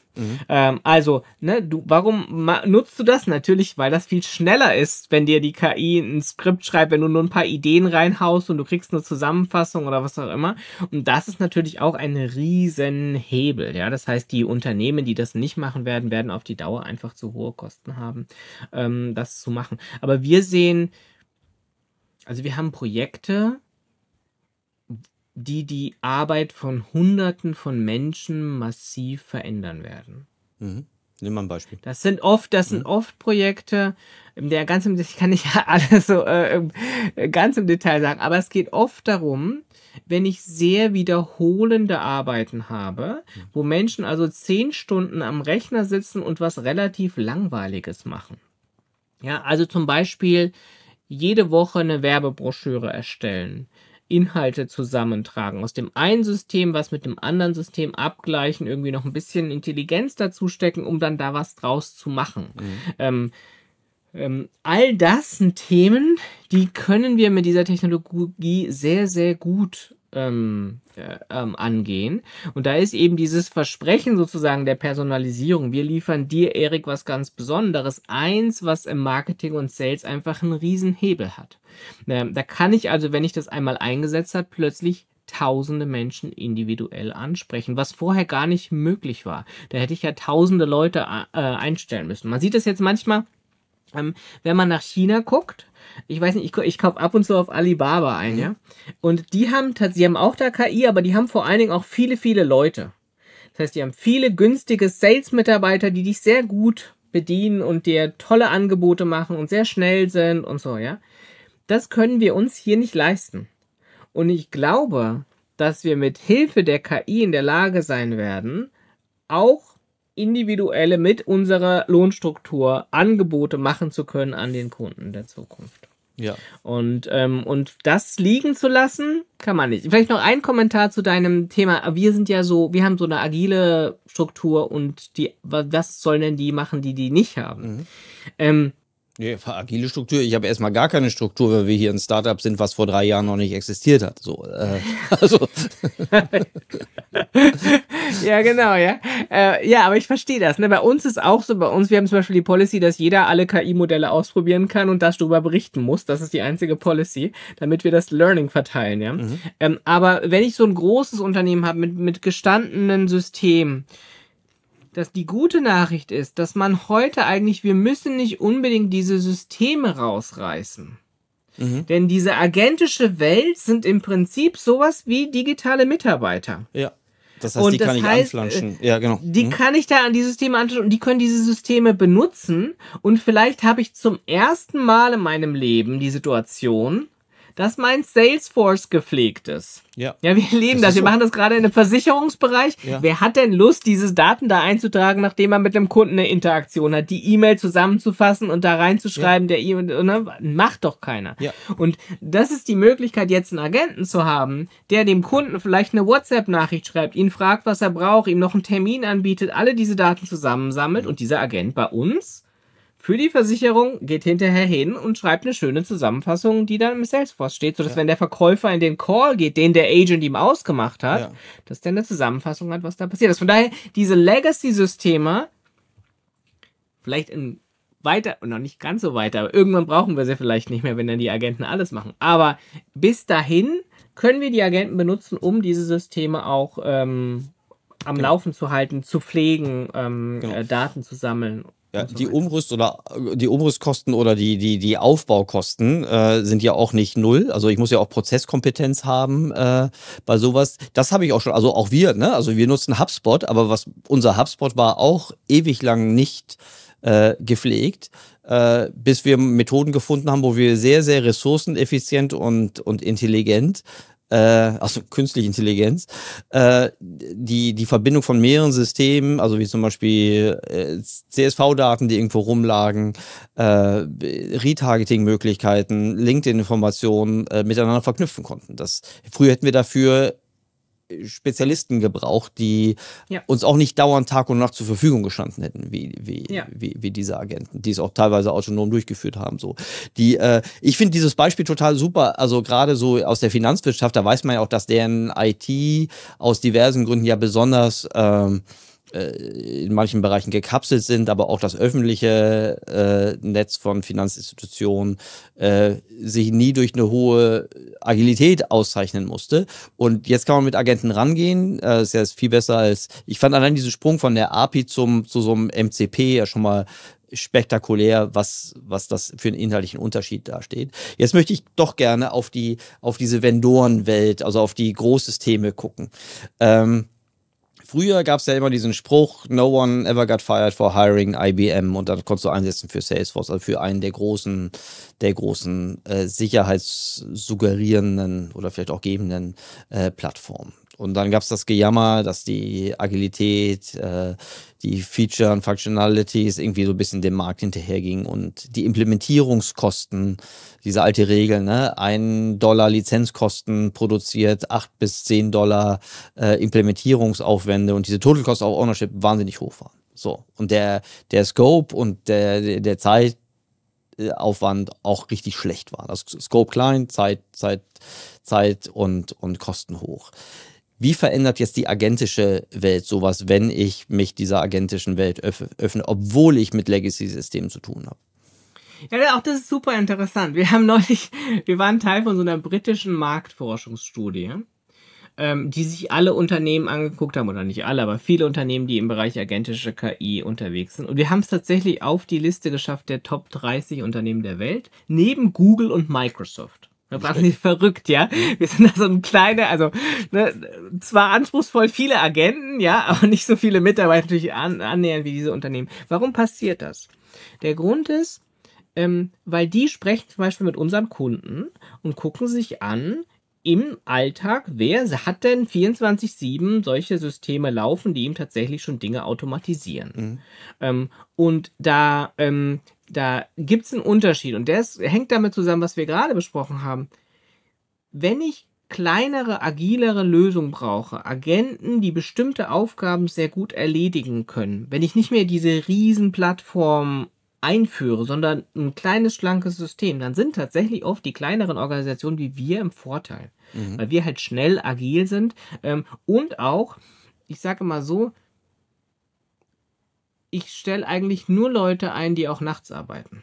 Warum nutzt du das? Natürlich, weil das viel schneller ist, wenn dir die KI ein Skript schreibt, wenn du nur ein paar Ideen reinhaust und du kriegst eine Zusammenfassung oder was auch immer. Und das ist natürlich auch ein riesen Hebel, ja. Das heißt, die Unternehmen, die das nicht machen werden, werden auf die Dauer einfach zu hohe Kosten haben, das zu machen. Aber wir haben Projekte, die Arbeit von Hunderten von Menschen massiv verändern werden. Nimm mal ein Beispiel. Das sind oft Projekte, ich kann nicht alles so ganz im Detail sagen, aber es geht oft darum, wenn ich sehr wiederholende Arbeiten habe, wo Menschen also 10 Stunden am Rechner sitzen und was relativ Langweiliges machen. Ja, also zum Beispiel jede Woche eine Werbebroschüre erstellen, Inhalte zusammentragen. Aus dem einen System was mit dem anderen System abgleichen, irgendwie noch ein bisschen Intelligenz dazu stecken, um dann da was draus zu machen. All das sind Themen, die können wir mit dieser Technologie sehr, sehr gut angehen. Und da ist eben dieses Versprechen sozusagen der Personalisierung. Wir liefern dir, Erik, was ganz Besonderes. Eins, was im Marketing und Sales einfach einen riesen Hebel hat. Da kann ich also, wenn ich das einmal eingesetzt habe, plötzlich tausende Menschen individuell ansprechen, was vorher gar nicht möglich war. Da hätte ich ja tausende Leute einstellen müssen. Man sieht das jetzt manchmal, wenn man nach China guckt. Ich weiß nicht, ich kaufe ab und zu auf Alibaba ein, ja. Und sie haben auch da KI, aber die haben vor allen Dingen auch viele, viele Leute. Das heißt, die haben viele günstige Sales-Mitarbeiter, die dich sehr gut bedienen und dir tolle Angebote machen und sehr schnell sind und so, ja. Das können wir uns hier nicht leisten. Und ich glaube, dass wir mit Hilfe der KI in der Lage sein werden, auch individuelle mit unserer Lohnstruktur Angebote machen zu können an den Kunden der Zukunft. Ja. Und das liegen zu lassen, kann man nicht. Vielleicht noch ein Kommentar zu deinem Thema. Wir haben so eine agile Struktur und was sollen denn die machen, die nicht haben? Ja, agile Struktur. Ich habe erstmal gar keine Struktur, weil wir hier ein Startup sind, was vor 3 Jahren noch nicht existiert hat. So, also. Ja, genau, ja. Ja, aber ich verstehe das. Ne? Bei uns ist auch so, wir haben zum Beispiel die Policy, dass jeder alle KI-Modelle ausprobieren kann und das darüber berichten muss. Das ist die einzige Policy, damit wir das Learning verteilen, ja. Aber wenn ich so ein großes Unternehmen habe mit gestandenen Systemen, dass die gute Nachricht ist, dass man heute wir müssen nicht unbedingt diese Systeme rausreißen. Denn diese agentische Welt sind im Prinzip sowas wie digitale Mitarbeiter. Ja. Das heißt, die kann ich anflanschen. Ja, genau. Die kann ich da an die Systeme anflanschen und die können diese Systeme benutzen. Und vielleicht habe ich zum ersten Mal in meinem Leben die Situation, dass mein Salesforce gepflegt ist. Ja, wir leben das. Wir machen das gerade in einem Versicherungsbereich. Ja. Wer hat denn Lust, diese Daten da einzutragen, nachdem man mit einem Kunden eine Interaktion hat, die E-Mail zusammenzufassen und da reinzuschreiben, der E-Mail, ne? Macht doch keiner. Ja. Und das ist die Möglichkeit, jetzt einen Agenten zu haben, der dem Kunden vielleicht eine WhatsApp-Nachricht schreibt, ihn fragt, was er braucht, ihm noch einen Termin anbietet, alle diese Daten zusammensammelt und dieser Agent bei uns für die Versicherung geht hinterher hin und schreibt eine schöne Zusammenfassung, die dann im Salesforce steht, sodass wenn der Verkäufer in den Call geht, den der Agent ihm ausgemacht hat, dass der eine Zusammenfassung hat, was da passiert ist. Von daher, diese Legacy-Systeme, vielleicht noch nicht ganz so weiter, aber irgendwann brauchen wir sie vielleicht nicht mehr, wenn dann die Agenten alles machen. Aber bis dahin können wir die Agenten benutzen, um diese Systeme auch am Laufen zu halten, zu pflegen, Daten zu sammeln. Ja, die Umrüstkosten oder die Aufbaukosten sind ja auch nicht null. Also ich muss ja auch Prozesskompetenz haben bei sowas. Das habe ich auch schon, also auch wir, ne? Also wir nutzen HubSpot, aber unser HubSpot war auch ewig lang nicht gepflegt, bis wir Methoden gefunden haben, wo wir sehr, sehr ressourceneffizient und intelligent also künstliche Intelligenz, die Verbindung von mehreren Systemen, also wie zum Beispiel CSV-Daten, die irgendwo rumlagen, Retargeting-Möglichkeiten, LinkedIn-Informationen miteinander verknüpfen konnten. Früher hätten wir dafür Spezialisten gebraucht, die uns auch nicht dauernd Tag und Nacht zur Verfügung gestanden hätten, wie diese Agenten, die es auch teilweise autonom durchgeführt haben. So. Ich finde dieses Beispiel total super, also gerade so aus der Finanzwirtschaft, da weiß man ja auch, dass deren IT aus diversen Gründen ja besonders in manchen Bereichen gekapselt sind, aber auch das öffentliche Netz von Finanzinstitutionen sich nie durch eine hohe Agilität auszeichnen musste. Und jetzt kann man mit Agenten rangehen. Ist ja viel besser als, ich fand allein diesen Sprung von der API zu so einem MCP ja schon mal spektakulär, was das für einen inhaltlichen Unterschied dasteht. Jetzt möchte ich doch gerne auf diese Vendorenwelt, also auf die Großsysteme gucken. Früher gab es ja immer diesen Spruch, no one ever got fired for hiring IBM, und dann konntest du einsetzen für Salesforce, also für einen der großen sicherheitssuggerierenden oder vielleicht auch gebenden Plattformen. Und dann gab es das Gejammer, dass die Agilität, die Feature und Functionalities irgendwie so ein bisschen dem Markt hinterhergingen und die Implementierungskosten, diese alte Regel, ne, $1 Lizenzkosten produziert, $8 bis $10 Implementierungsaufwände und diese Total Cost of Ownership wahnsinnig hoch waren. So. Und der Scope und der Zeitaufwand auch richtig schlecht war. Das Scope klein, Zeit und Kosten hoch. Wie verändert jetzt die agentische Welt sowas, wenn ich mich dieser agentischen Welt öffne, obwohl ich mit Legacy-Systemen zu tun habe? Ja, auch das ist super interessant. Wir waren Teil von so einer britischen Marktforschungsstudie, die sich alle Unternehmen angeguckt haben, oder nicht alle, aber viele Unternehmen, die im Bereich agentische KI unterwegs sind. Und wir haben es tatsächlich auf die Liste geschafft der Top 30 Unternehmen der Welt, neben Google und Microsoft. Das war nicht verrückt, ja. Wir sind da so ein kleiner, also zwar anspruchsvoll viele Agenten, ja, aber nicht so viele Mitarbeiter natürlich annähernd wie diese Unternehmen. Warum passiert das? Der Grund ist, weil die sprechen zum Beispiel mit unserem Kunden und gucken sich an, im Alltag, wer hat denn 24/7 solche Systeme laufen, die ihm tatsächlich schon Dinge automatisieren. Und da gibt es einen Unterschied und das hängt damit zusammen, was wir gerade besprochen haben. Wenn ich kleinere, agilere Lösungen brauche, Agenten, die bestimmte Aufgaben sehr gut erledigen können, wenn ich nicht mehr diese riesen Plattform einführe, sondern ein kleines, schlankes System, dann sind tatsächlich oft die kleineren Organisationen wie wir im Vorteil. Weil wir halt schnell, agil sind und auch, ich sage mal so, ich stelle eigentlich nur Leute ein, die auch nachts arbeiten.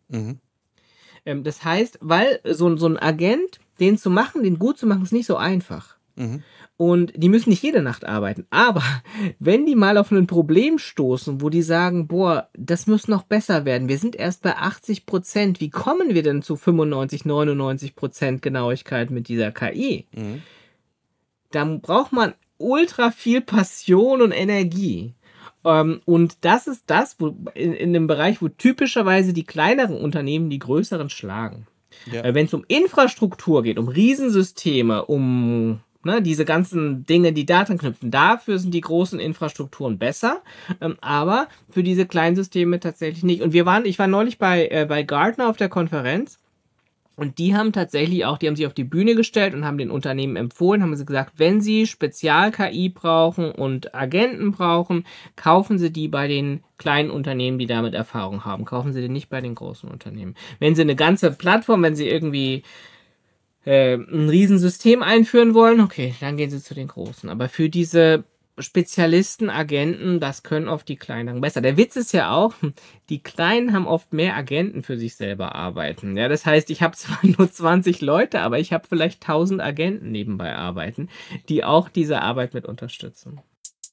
Das heißt, weil so ein Agent, den gut zu machen, ist nicht so einfach. Und die müssen nicht jede Nacht arbeiten. Aber wenn die mal auf ein Problem stoßen, wo die sagen, boah, das muss noch besser werden, wir sind erst bei 80%, wie kommen wir denn zu 95, 99% Genauigkeit mit dieser KI? Dann braucht man ultra viel Passion und Energie. Und das ist das, wo in dem Bereich, wo typischerweise die kleineren Unternehmen die größeren schlagen. Ja. Wenn es um Infrastruktur geht, um Riesensysteme, um diese ganzen Dinge, die daran knüpfen, dafür sind die großen Infrastrukturen besser, aber für diese kleinen Systeme tatsächlich nicht. Und ich war neulich bei Gartner auf der Konferenz und die haben tatsächlich auch, die haben sich auf die Bühne gestellt und haben den Unternehmen empfohlen, haben sie gesagt, wenn sie Spezial-KI brauchen und Agenten brauchen, kaufen sie die bei den kleinen Unternehmen, die damit Erfahrung haben. Kaufen sie die nicht bei den großen Unternehmen. Wenn sie eine ganze Plattform, wenn sie irgendwie ein Riesensystem einführen wollen, okay, dann gehen sie zu den Großen. Aber für diese Spezialisten, Agenten, das können oft die Kleineren besser. Der Witz ist ja auch, die Kleinen haben oft mehr Agenten für sich selber arbeiten. Ja, das heißt, ich habe zwar nur 20 Leute, aber ich habe vielleicht 1000 Agenten nebenbei arbeiten, die auch diese Arbeit mit unterstützen.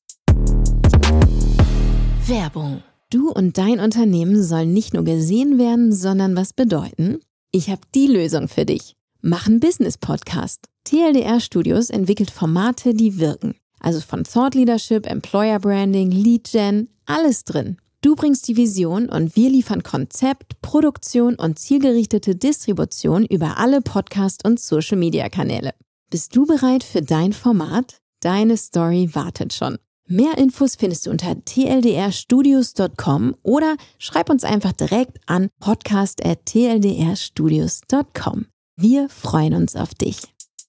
Werbung. Du und dein Unternehmen sollen nicht nur gesehen werden, sondern was bedeuten? Ich habe die Lösung für dich. Mach einen Business-Podcast. TLDR Studios entwickelt Formate, die wirken. Also von Thought Leadership, Employer Branding, Lead Gen, alles drin. Du bringst die Vision und wir liefern Konzept, Produktion und zielgerichtete Distribution über alle Podcast- und Social-Media-Kanäle. Bist du bereit für dein Format? Deine Story wartet schon. Mehr Infos findest du unter tldrstudios.com oder schreib uns einfach direkt an podcast@tldrstudios.com. Wir freuen uns auf dich.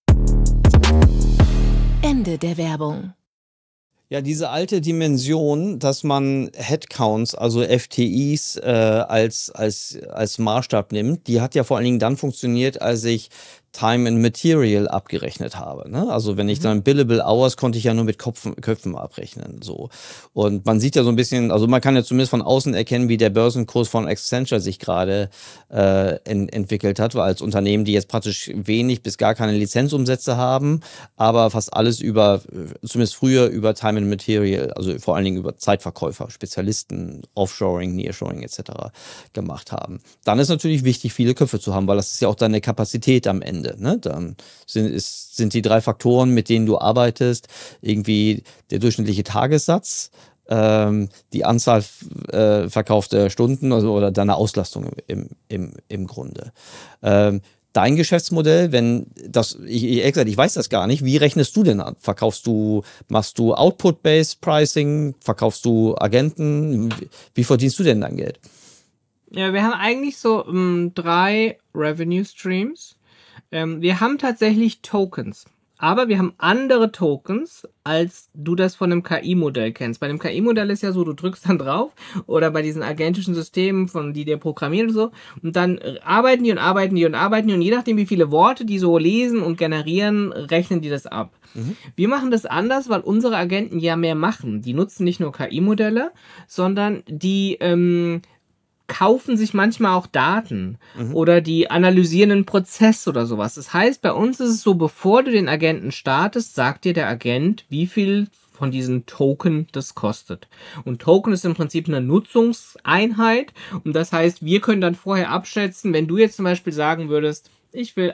Ende der Werbung. Ja, diese alte Dimension, dass man Headcounts, also FTEs, als Maßstab nimmt, die hat ja vor allen Dingen dann funktioniert, als ich Time and Material abgerechnet habe. Ne? Also wenn ich dann Billable Hours konnte ich ja nur mit Köpfen abrechnen. So. Und man sieht ja so ein bisschen, also man kann ja zumindest von außen erkennen, wie der Börsenkurs von Accenture sich gerade entwickelt hat, weil als Unternehmen, die jetzt praktisch wenig bis gar keine Lizenzumsätze haben, aber fast alles zumindest früher über Time and Material, also vor allen Dingen über Zeitverkäufer, Spezialisten, Offshoring, Nearshoring etc. gemacht haben. Dann ist natürlich wichtig, viele Köpfe zu haben, weil das ist ja auch deine Kapazität am Ende. Ne? Dann sind die 3 Faktoren, mit denen du arbeitest, irgendwie der durchschnittliche Tagessatz, die Anzahl verkaufter Stunden oder deine Auslastung im Grunde. Dann dein Geschäftsmodell, wenn das, ich weiß das gar nicht, wie rechnest du denn an? Machst du Output-Based Pricing, verkaufst du Agenten, wie verdienst du denn dein Geld? Ja, wir haben eigentlich so 3 Revenue Streams. Wir haben tatsächlich Tokens. Aber wir haben andere Tokens, als du das von einem KI-Modell kennst. Bei einem KI-Modell ist ja so, du drückst dann drauf oder bei diesen agentischen Systemen, die dir programmieren und so, und dann arbeiten die und je nachdem, wie viele Worte die so lesen und generieren, rechnen die das ab. Wir machen das anders, weil unsere Agenten ja mehr machen. Die nutzen nicht nur KI-Modelle, sondern die kaufen sich manchmal auch Daten oder die analysieren einen Prozess oder sowas. Das heißt, bei uns ist es so, bevor du den Agenten startest, sagt dir der Agent, wie viel von diesen Token das kostet. Und Token ist im Prinzip eine Nutzungseinheit und das heißt, wir können dann vorher abschätzen, wenn du jetzt zum Beispiel sagen würdest, ich will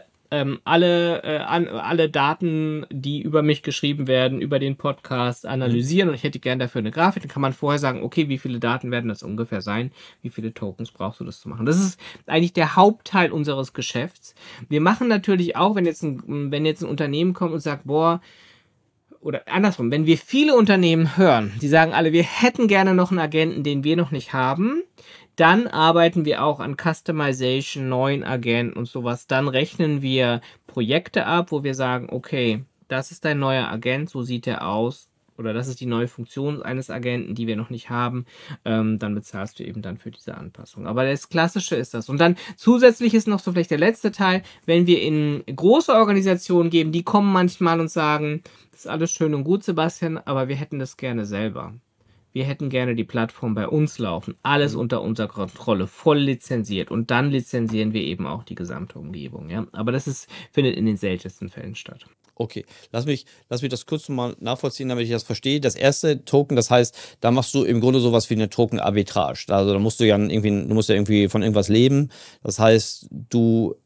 alle Daten, die über mich geschrieben werden, über den Podcast analysieren und ich hätte gerne dafür eine Grafik, dann kann man vorher sagen, okay, wie viele Daten werden das ungefähr sein, wie viele Tokens brauchst du das zu machen. Das ist eigentlich der Hauptteil unseres Geschäfts. Wir machen natürlich auch, wenn jetzt ein Unternehmen kommt und sagt, boah, oder andersrum, wenn wir viele Unternehmen hören, die sagen alle, wir hätten gerne noch einen Agenten, den wir noch nicht haben, dann arbeiten wir auch an Customization, neuen Agenten und sowas. Dann rechnen wir Projekte ab, wo wir sagen, okay, das ist dein neuer Agent, so sieht er aus. Oder das ist die neue Funktion eines Agenten, die wir noch nicht haben. Dann bezahlst du eben dann für diese Anpassung. Aber das Klassische ist das. Und dann zusätzlich ist noch so vielleicht der letzte Teil, wenn wir in große Organisationen geben, die kommen manchmal und sagen, das ist alles schön und gut, Sebastian, aber wir hätten das gerne selber. Wir hätten gerne die Plattform bei uns laufen. Alles unter unserer Kontrolle, voll lizenziert. Und dann lizenzieren wir eben auch die gesamte Umgebung. Ja? Aber das findet in den seltensten Fällen statt. Okay, lass mich das kurz mal nachvollziehen, damit ich das verstehe. Das erste Token, das heißt, da machst du im Grunde sowas wie eine Token-Arbitrage. Also da musst du ja irgendwie von irgendwas leben. Das heißt, du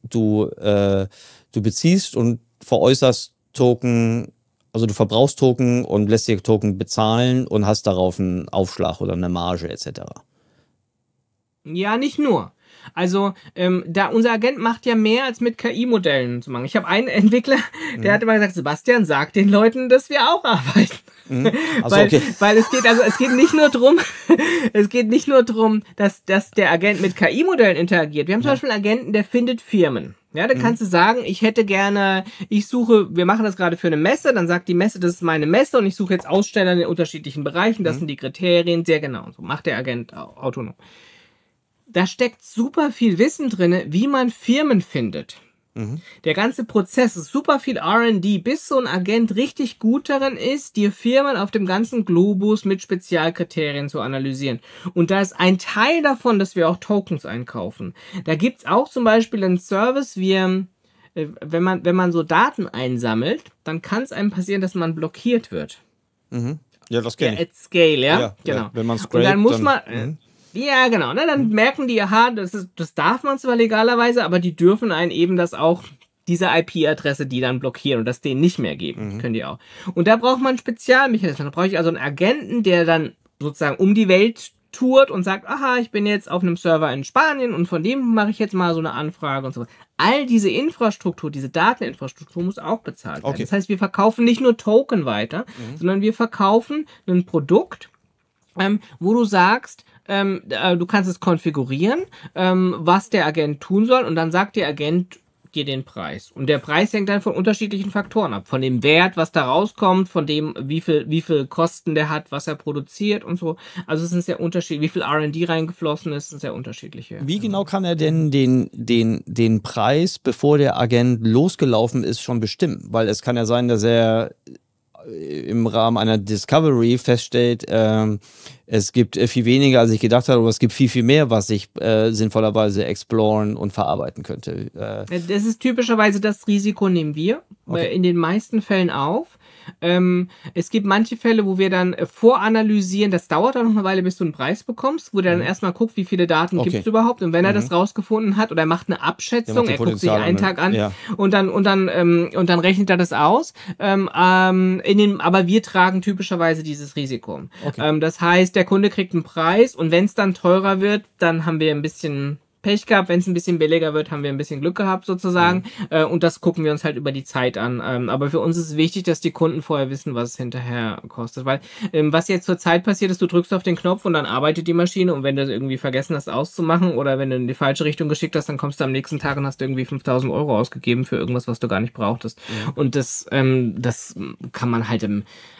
beziehst und veräußerst Token. Also du verbrauchst Token und lässt dir Token bezahlen und hast darauf einen Aufschlag oder eine Marge etc. Ja, nicht nur. Also unser Agent macht ja mehr als mit KI-Modellen zu machen. Ich habe einen Entwickler, der hat immer gesagt, Sebastian, sag den Leuten, dass wir auch arbeiten. Also, okay. Weil es geht nicht nur drum, dass der Agent mit KI-Modellen interagiert. Wir haben zum Beispiel einen Agenten, der findet Firmen. Ja, dann kannst du sagen, wir machen das gerade für eine Messe, dann sagt die Messe, das ist meine Messe und ich suche jetzt Aussteller in den unterschiedlichen Bereichen, das sind die Kriterien, sehr genau. So macht der Agent autonom. Da steckt super viel Wissen drin, wie man Firmen findet. Der ganze Prozess ist super viel R&D, bis so ein Agent richtig gut darin ist, dir Firmen auf dem ganzen Globus mit Spezialkriterien zu analysieren. Und da ist ein Teil davon, dass wir auch Tokens einkaufen. Da gibt's auch zum Beispiel einen Service, wenn man so Daten einsammelt, dann kann es einem passieren, dass man blockiert wird. Ja, das kenne ich. At scale, ja? Genau. Ja, wenn man scrapt, und dann muss man... Ja, genau. Ne? Dann merken die, aha, das darf man zwar legalerweise, aber die dürfen einen eben das auch, diese IP-Adresse, die dann blockieren und das denen nicht mehr geben. Können die auch. Und da braucht man einen Spezialmechanismus. Da brauche ich also einen Agenten, der dann sozusagen um die Welt tourt und sagt, aha, ich bin jetzt auf einem Server in Spanien und von dem mache ich jetzt mal so eine Anfrage und so. All diese Infrastruktur, diese Dateninfrastruktur muss auch bezahlt werden. Okay. Das heißt, wir verkaufen nicht nur Token weiter, sondern wir verkaufen ein Produkt, wo du sagst, du kannst es konfigurieren, was der Agent tun soll und dann sagt der Agent dir den Preis. Und der Preis hängt dann von unterschiedlichen Faktoren ab. Von dem Wert, was da rauskommt, von dem, wie viel Kosten der hat, was er produziert und so. Also es sind sehr unterschiedlich, wie viel R&D reingeflossen ist, sind sehr unterschiedliche. Wie genau kann er denn den Preis, bevor der Agent losgelaufen ist, schon bestimmen? Weil es kann ja sein, dass er im Rahmen einer Discovery feststellt, es gibt viel weniger, als ich gedacht habe, aber es gibt viel, viel mehr, was ich sinnvollerweise exploren und verarbeiten könnte. Das ist typischerweise das Risiko, nehmen wir in den meisten Fällen auf. Es gibt manche Fälle, wo wir dann voranalysieren, das dauert dann noch eine Weile, bis du einen Preis bekommst, wo der dann erstmal guckt, wie viele Daten gibt es überhaupt und wenn er das rausgefunden hat oder er macht eine Abschätzung, er guckt sich einen Tag an und dann rechnet er das aus, aber wir tragen typischerweise dieses Risiko. Das heißt, der Kunde kriegt einen Preis und wenn es dann teurer wird, dann haben wir ein bisschen Pech gehabt. Wenn es ein bisschen billiger wird, haben wir ein bisschen Glück gehabt sozusagen. Und das gucken wir uns halt über die Zeit an. Aber für uns ist es wichtig, dass die Kunden vorher wissen, was es hinterher kostet. Weil was jetzt zur Zeit passiert ist, du drückst auf den Knopf und dann arbeitet die Maschine. Und wenn du irgendwie vergessen hast auszumachen oder wenn du in die falsche Richtung geschickt hast, dann kommst du am nächsten Tag und hast irgendwie 5.000 Euro ausgegeben für irgendwas, was du gar nicht brauchtest. Und das kann man halt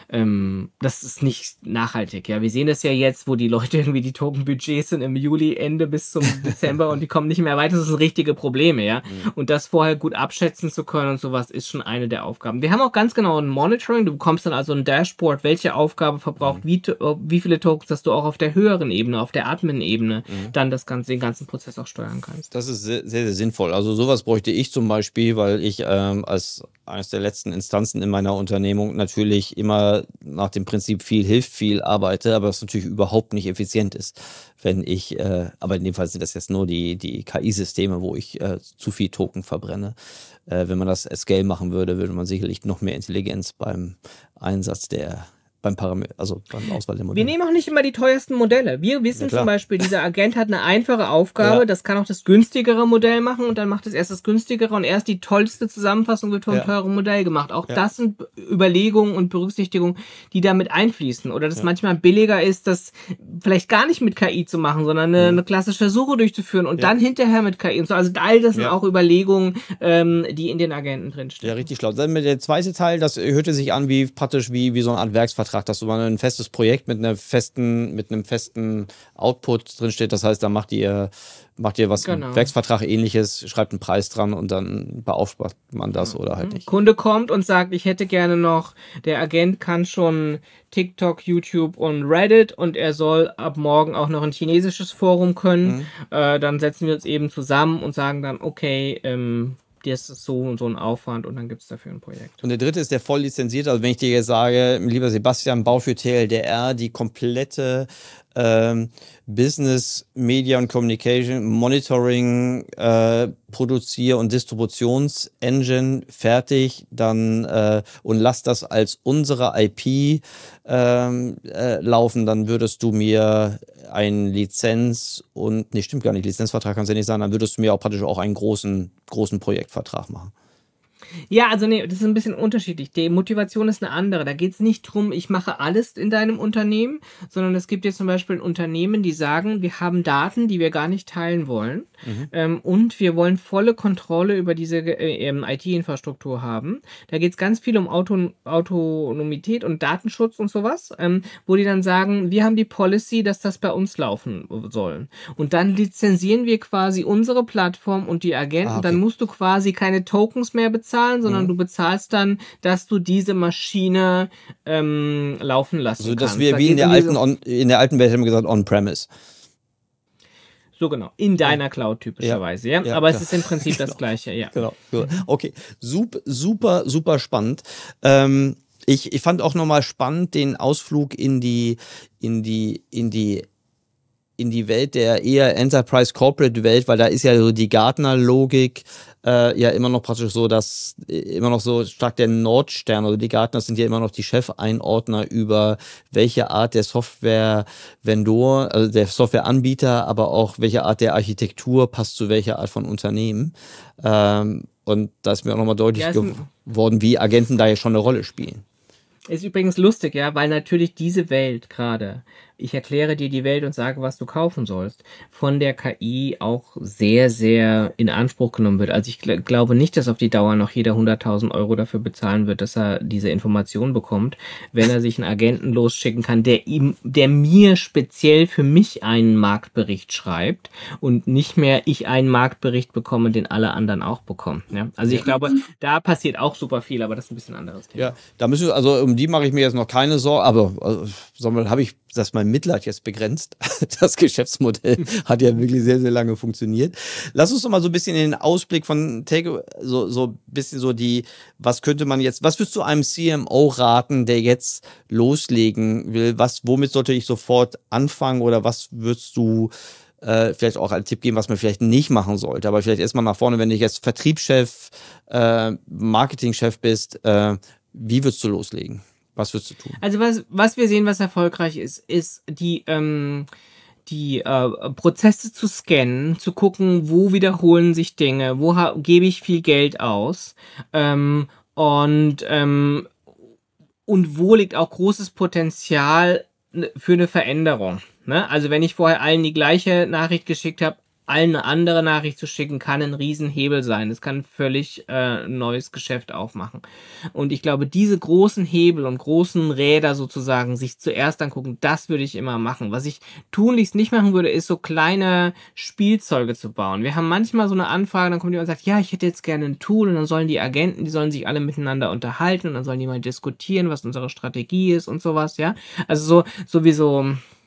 das ist nicht nachhaltig, ja. Wir sehen das ja jetzt, wo die Leute irgendwie die Tokenbudgets sind im Juli, Ende bis zum Dezember und die kommen nicht mehr weiter. Das sind richtige Probleme, ja. Und das vorher gut abschätzen zu können und sowas ist schon eine der Aufgaben. Wir haben auch ganz genau ein Monitoring. Du bekommst dann also ein Dashboard, welche Aufgabe verbraucht wie viele Tokens, dass du auch auf der höheren Ebene, auf der Admin-Ebene dann den ganzen Prozess auch steuern kannst. Das ist sehr, sehr, sehr sinnvoll. Also sowas bräuchte ich zum Beispiel, weil ich als eines der letzten Instanzen in meiner Unternehmung natürlich immer nach dem Prinzip viel hilft, viel arbeite, aber das natürlich überhaupt nicht effizient ist, wenn ich, aber in dem Fall sind das jetzt nur die KI-Systeme, wo ich zu viel Token verbrenne. Wenn man das at Scale machen würde, würde man sicherlich noch mehr Intelligenz beim Einsatz beim Auswahl der Modelle. Wir nehmen auch nicht immer die teuersten Modelle. Wir wissen zum Beispiel, dieser Agent hat eine einfache Aufgabe, das kann auch das günstigere Modell machen und dann macht es erst das günstigere und erst die tollste Zusammenfassung wird vom teuren Modell gemacht. Auch das sind Überlegungen und Berücksichtigungen, die damit einfließen. Oder dass manchmal billiger ist, das vielleicht gar nicht mit KI zu machen, sondern eine klassische Suche durchzuführen und dann hinterher mit KI und so. Also all das sind auch Überlegungen, die in den Agenten drinstehen. Ja, richtig schlau. Dann der zweite Teil, das hörte sich an wie so eine Art Werksvertrag, dass du mal ein festes Projekt mit einem festen Output drinsteht. Das heißt, da macht ihr was, Werksvertrag ähnliches, schreibt einen Preis dran und dann beauftragt man das oder halt nicht. Kunde kommt und sagt, ich hätte gerne noch, der Agent kann schon TikTok, YouTube und Reddit und er soll ab morgen auch noch ein chinesisches Forum können. Dann setzen wir uns eben zusammen und sagen dann, okay, das ist so und so ein Aufwand und dann gibt es dafür ein Projekt. Und der dritte ist der voll lizenzierte. Also wenn ich dir jetzt sage, lieber Sebastian, bau für TLDR die komplette Business, Media und Communication, Monitoring, Produzier- und Distributionsengine fertig, dann und lass das als unsere IP laufen, dann würdest du mir einen Lizenzvertrag kannst du nicht sagen, dann würdest du mir auch praktisch auch einen großen Projektvertrag machen. Ja, also nee, das ist ein bisschen unterschiedlich. Die Motivation ist eine andere. Da geht es nicht drum, ich mache alles in deinem Unternehmen, sondern es gibt jetzt zum Beispiel Unternehmen, die sagen, wir haben Daten, die wir gar nicht teilen wollen und wir wollen volle Kontrolle über diese IT-Infrastruktur haben. Da geht es ganz viel um Autonomität und Datenschutz und sowas, wo die dann sagen, wir haben die Policy, dass das bei uns laufen soll. Und dann lizenzieren wir quasi unsere Plattform und die Agenten. Dann musst du quasi keine Tokens mehr bezahlen, sondern du bezahlst dann, dass du diese Maschine laufen lassen kannst. Dass wir wie in der alten Welt haben wir gesagt on-premise. So genau, in deiner Cloud typischerweise, ja. Aber es ist im Prinzip das Gleiche, ja. Genau. Okay, super, super spannend. Ich fand auch nochmal spannend den Ausflug in die Welt der eher Enterprise-Corporate-Welt, weil da ist ja so die Gartner-Logik ja immer noch praktisch so, dass immer noch so stark der Nordstern oder die Gartner sind ja immer noch die Chefeinordner über welche Art der Software-Vendor, also der Softwareanbieter, aber auch welche Art der Architektur passt zu welcher Art von Unternehmen. Und da ist mir auch nochmal deutlich geworden, wie Agenten da ja schon eine Rolle spielen. Ist übrigens lustig, ja, weil natürlich diese Welt gerade, ich erkläre dir die Welt und sage, was du kaufen sollst, von der KI auch sehr, sehr in Anspruch genommen wird. Also ich glaube nicht, dass auf die Dauer noch jeder 100.000 Euro dafür bezahlen wird, dass er diese Information bekommt, wenn er sich einen Agenten losschicken kann, der mir speziell für mich einen Marktbericht schreibt und nicht mehr ich einen Marktbericht bekomme, den alle anderen auch bekommen. Ja? Also ich glaube, da passiert auch super viel, aber das ist ein bisschen ein anderes Thema. Ja, da müssen wir, also um die mache ich mir jetzt noch keine Sorgen, aber sondern habe ich das mein Mitleid jetzt begrenzt. Das Geschäftsmodell hat ja wirklich sehr, sehr lange funktioniert. Lass uns doch mal so ein bisschen in den Ausblick von so ein bisschen so was würdest du einem CMO raten, der jetzt loslegen will? Womit sollte ich sofort anfangen oder was würdest du vielleicht auch einen Tipp geben, was man vielleicht nicht machen sollte, aber vielleicht erstmal nach vorne, wenn du jetzt Vertriebschef, Marketingchef bist, wie würdest du loslegen? Was würdest du tun? Also was wir sehen, was erfolgreich ist die Prozesse zu scannen, zu gucken, wo wiederholen sich Dinge, wo gebe ich viel Geld aus, und wo liegt auch großes Potenzial für eine Veränderung. Ne? Also wenn ich vorher allen die gleiche Nachricht geschickt habe, allen eine andere Nachricht zu schicken, kann ein Riesenhebel sein. Das kann ein völlig neues Geschäft aufmachen. Und ich glaube, diese großen Hebel und großen Räder sozusagen sich zuerst angucken, das würde ich immer machen. Was ich tunlichst nicht machen würde, ist so kleine Spielzeuge zu bauen. Wir haben manchmal so eine Anfrage, dann kommt jemand und sagt, ja, ich hätte jetzt gerne ein Tool, und dann sollen die Agenten, die sollen sich alle miteinander unterhalten und dann sollen die mal diskutieren, was unsere Strategie ist und sowas, ja. Also so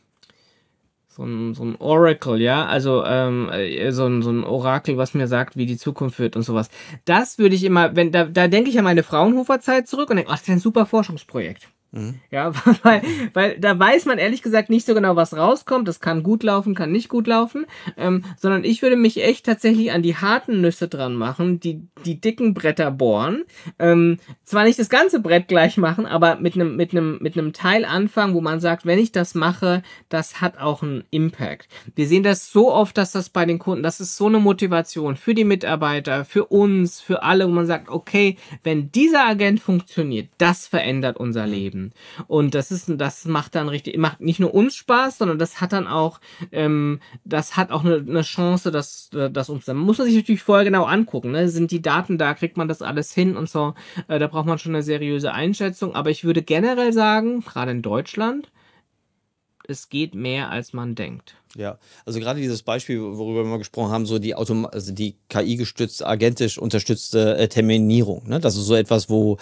ein Oracle, ja, also so ein Orakel, was mir sagt, wie die Zukunft wird und sowas. Das würde ich immer, da denke ich an meine Fraunhofer-Zeit zurück und denke, ach, das ist ein super Forschungsprojekt. Ja, weil da weiß man ehrlich gesagt nicht so genau, was rauskommt. Das kann gut laufen, kann nicht gut laufen. Sondern ich würde mich echt tatsächlich an die harten Nüsse dran machen, die dicken Bretter bohren. Zwar nicht das ganze Brett gleich machen, aber mit einem Teil anfangen, wo man sagt, wenn ich das mache, das hat auch einen Impact. Wir sehen das so oft, dass das bei den Kunden, das ist so eine Motivation für die Mitarbeiter, für uns, für alle, wo man sagt, okay, wenn dieser Agent funktioniert, das verändert unser Leben. Und das macht nicht nur uns Spaß, sondern das hat dann auch, das hat auch eine Chance, dass uns, dann muss man sich natürlich vorher genau angucken, ne? Sind die Daten da, kriegt man das alles hin und so, da braucht man schon eine seriöse Einschätzung, aber ich würde generell sagen, gerade in Deutschland, es geht mehr, als man denkt. Ja, also gerade dieses Beispiel, worüber wir mal gesprochen haben, so die KI-gestützte, agentisch unterstützte Terminierung. Ne? Das ist so etwas, wo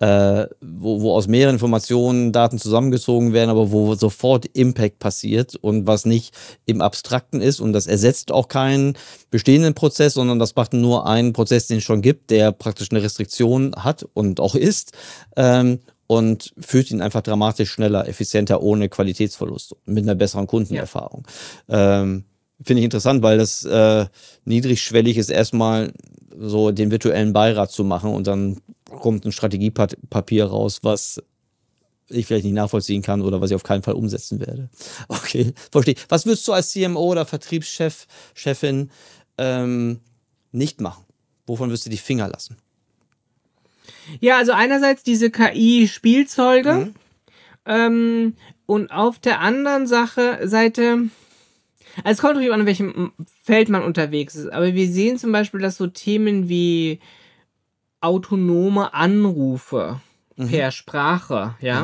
aus mehreren Informationen Daten zusammengezogen werden, aber wo sofort Impact passiert und was nicht im Abstrakten ist. Und das ersetzt auch keinen bestehenden Prozess, sondern das macht nur einen Prozess, den es schon gibt, der praktisch eine Restriktion hat und auch ist. Und führt ihn einfach dramatisch schneller, effizienter, ohne Qualitätsverlust, mit einer besseren Kundenerfahrung. Ja. Finde ich interessant, weil das niedrigschwellig ist, erstmal so den virtuellen Beirat zu machen und dann kommt ein Strategiepapier raus, was ich vielleicht nicht nachvollziehen kann oder was ich auf keinen Fall umsetzen werde. Okay, verstehe. Was würdest du als CMO oder Vertriebschefin nicht machen? Wovon würdest du die Finger lassen? Ja, also einerseits diese KI-Spielzeuge, und auf der anderen Seite, also es kommt natürlich an, in welchem Feld man unterwegs ist, aber wir sehen zum Beispiel, dass so Themen wie autonome Anrufe per Sprache, ja,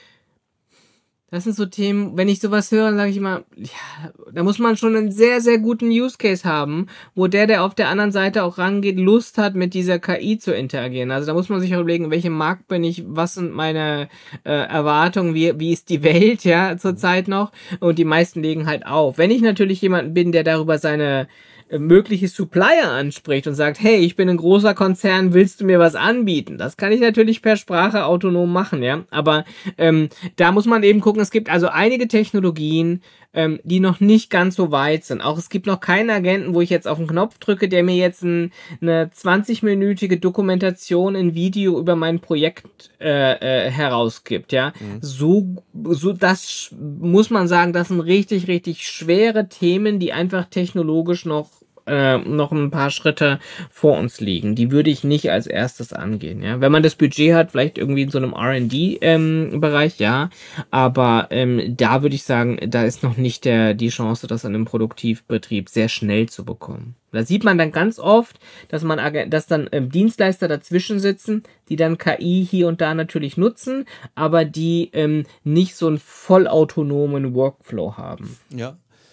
das sind so Themen, wenn ich sowas höre, sage ich immer, ja, da muss man schon einen sehr, sehr guten Use Case haben, wo der auf der anderen Seite auch rangeht, Lust hat, mit dieser KI zu interagieren. Also da muss man sich auch überlegen, in welchem Markt bin ich, was sind meine Erwartungen, wie ist die Welt, ja, zurzeit noch, und die meisten legen halt auf. Wenn ich natürlich jemanden bin, der darüber seine mögliche Supplier anspricht und sagt, hey, ich bin ein großer Konzern, willst du mir was anbieten? Das kann ich natürlich per Sprache autonom machen, ja, aber da muss man eben gucken, es gibt also einige Technologien, die noch nicht ganz so weit sind. Auch es gibt noch keinen Agenten, wo ich jetzt auf den Knopf drücke, der mir jetzt eine 20-minütige Dokumentation in Video über mein Projekt herausgibt, ja. So das muss man sagen, das sind richtig, richtig schwere Themen, die einfach technologisch noch ein paar Schritte vor uns liegen. Die würde ich nicht als erstes angehen, ja. Wenn man das Budget hat, vielleicht irgendwie in so einem R&D-Bereich, ja. Aber da würde ich sagen, da ist noch nicht die Chance, das in einem Produktivbetrieb sehr schnell zu bekommen. Da sieht man dann ganz oft, dass dann Dienstleister dazwischen sitzen, die dann KI hier und da natürlich nutzen, aber die nicht so einen vollautonomen Workflow haben. Ja.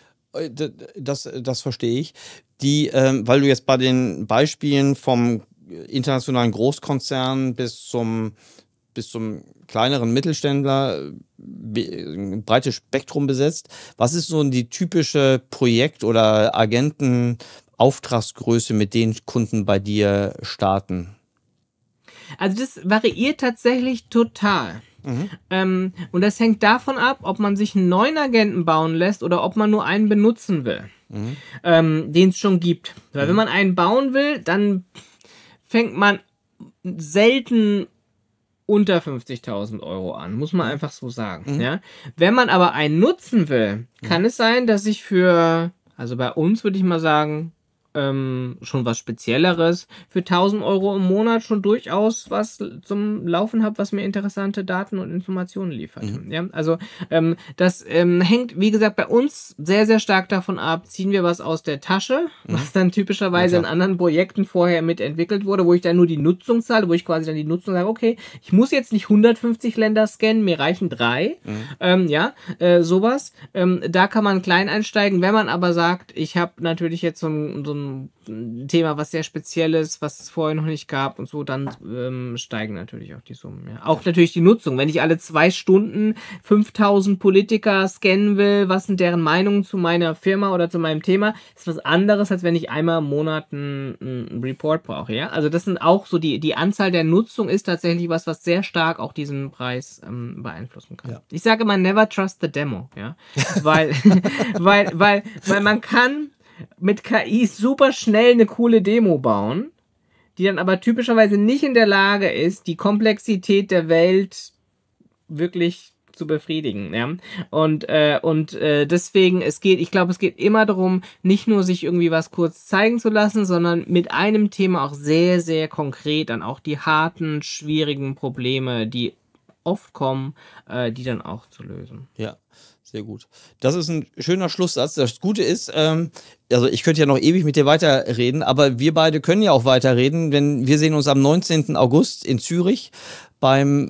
Das verstehe ich. Weil du jetzt bei den Beispielen vom internationalen Großkonzern bis zum kleineren Mittelständler ein breites Spektrum besetzt. Was ist so die typische Projekt- oder Agenten-Auftragsgröße, mit denen Kunden bei dir starten? Also das variiert tatsächlich total. Und das hängt davon ab, ob man sich einen neuen Agenten bauen lässt oder ob man nur einen benutzen will, den es schon gibt. Weil wenn man einen bauen will, dann fängt man selten unter 50.000 Euro an, muss man einfach so sagen. Ja? Wenn man aber einen nutzen will, kann es sein, dass ich also bei uns würde ich mal sagen, schon was Spezielleres, für 1.000 Euro im Monat schon durchaus was zum Laufen habe, was mir interessante Daten und Informationen liefert. Ja, also das hängt, wie gesagt, bei uns sehr, sehr stark davon ab, ziehen wir was aus der Tasche, was dann typischerweise in anderen Projekten vorher mitentwickelt wurde, wo ich dann nur die Nutzung zahle, wo ich quasi dann die Nutzung sage, okay, ich muss jetzt nicht 150 Länder scannen, mir reichen 3. Sowas. Da kann man klein einsteigen. Wenn man aber sagt, ich habe natürlich jetzt so ein Thema, was sehr speziell ist, was es vorher noch nicht gab und so, dann steigen natürlich auch die Summen. Ja. Auch natürlich die Nutzung. Wenn ich alle 2 Stunden 5.000 Politiker scannen will, was sind deren Meinungen zu meiner Firma oder zu meinem Thema, ist was anderes, als wenn ich einmal im Monat einen Report brauche. Ja? Also das sind auch so, die Anzahl der Nutzung ist tatsächlich was sehr stark auch diesen Preis beeinflussen kann. Ja. Ich sage immer, never trust the demo. Ja? weil man kann mit KI super schnell eine coole Demo bauen, die dann aber typischerweise nicht in der Lage ist, die Komplexität der Welt wirklich zu befriedigen. Ja? Und deswegen, ich glaube, es geht immer darum, nicht nur sich irgendwie was kurz zeigen zu lassen, sondern mit einem Thema auch sehr, sehr konkret dann auch die harten, schwierigen Probleme, die oft kommen, die dann auch zu lösen. Ja. Sehr gut. Das ist ein schöner Schlusssatz. Das Gute ist, also ich könnte ja noch ewig mit dir weiterreden, aber wir beide können ja auch weiterreden, denn wir sehen uns am 19. August in Zürich beim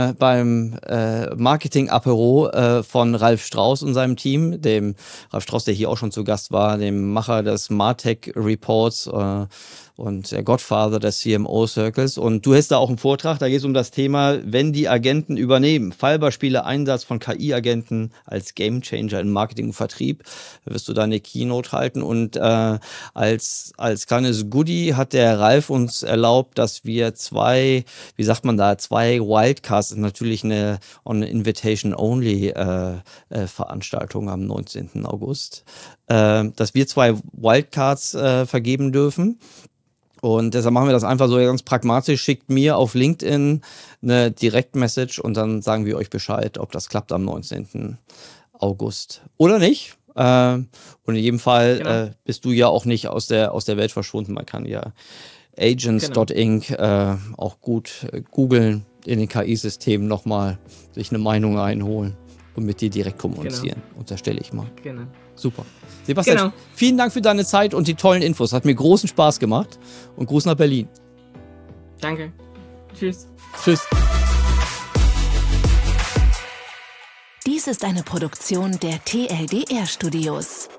Marketing-Apero von Ralf Strauß und seinem Team, dem Ralf Strauß, der hier auch schon zu Gast war, dem Macher des Martech Reports und der Godfather des CMO Circles. Und du hast da auch einen Vortrag, da geht es um das Thema, wenn die Agenten übernehmen. Fallbeispiele, Einsatz von KI-Agenten als Gamechanger in Marketing und Vertrieb. Da wirst du da eine Keynote halten. Und als kleines Goodie hat der Ralf uns erlaubt, dass wir 2 Wildcards, natürlich eine On-Invitation-Only Veranstaltung am 19. August, dass wir 2 Wildcards vergeben dürfen. Und deshalb machen wir das einfach so ganz pragmatisch. Schickt mir auf LinkedIn eine Direktmessage und dann sagen wir euch Bescheid, ob das klappt am 19. August oder nicht. Und in jedem Fall bist du ja auch nicht aus der Welt verschwunden. Man kann ja Agents.inc auch gut googeln, in den KI-Systemen nochmal sich eine Meinung einholen und mit dir direkt kommunizieren. Unterstelle ich mal. Genau. Super. Sebastian, vielen Dank für deine Zeit und die tollen Infos. Hat mir großen Spaß gemacht. Und Gruß nach Berlin. Danke. Tschüss. Tschüss. Dies ist eine Produktion der TLDR Studios.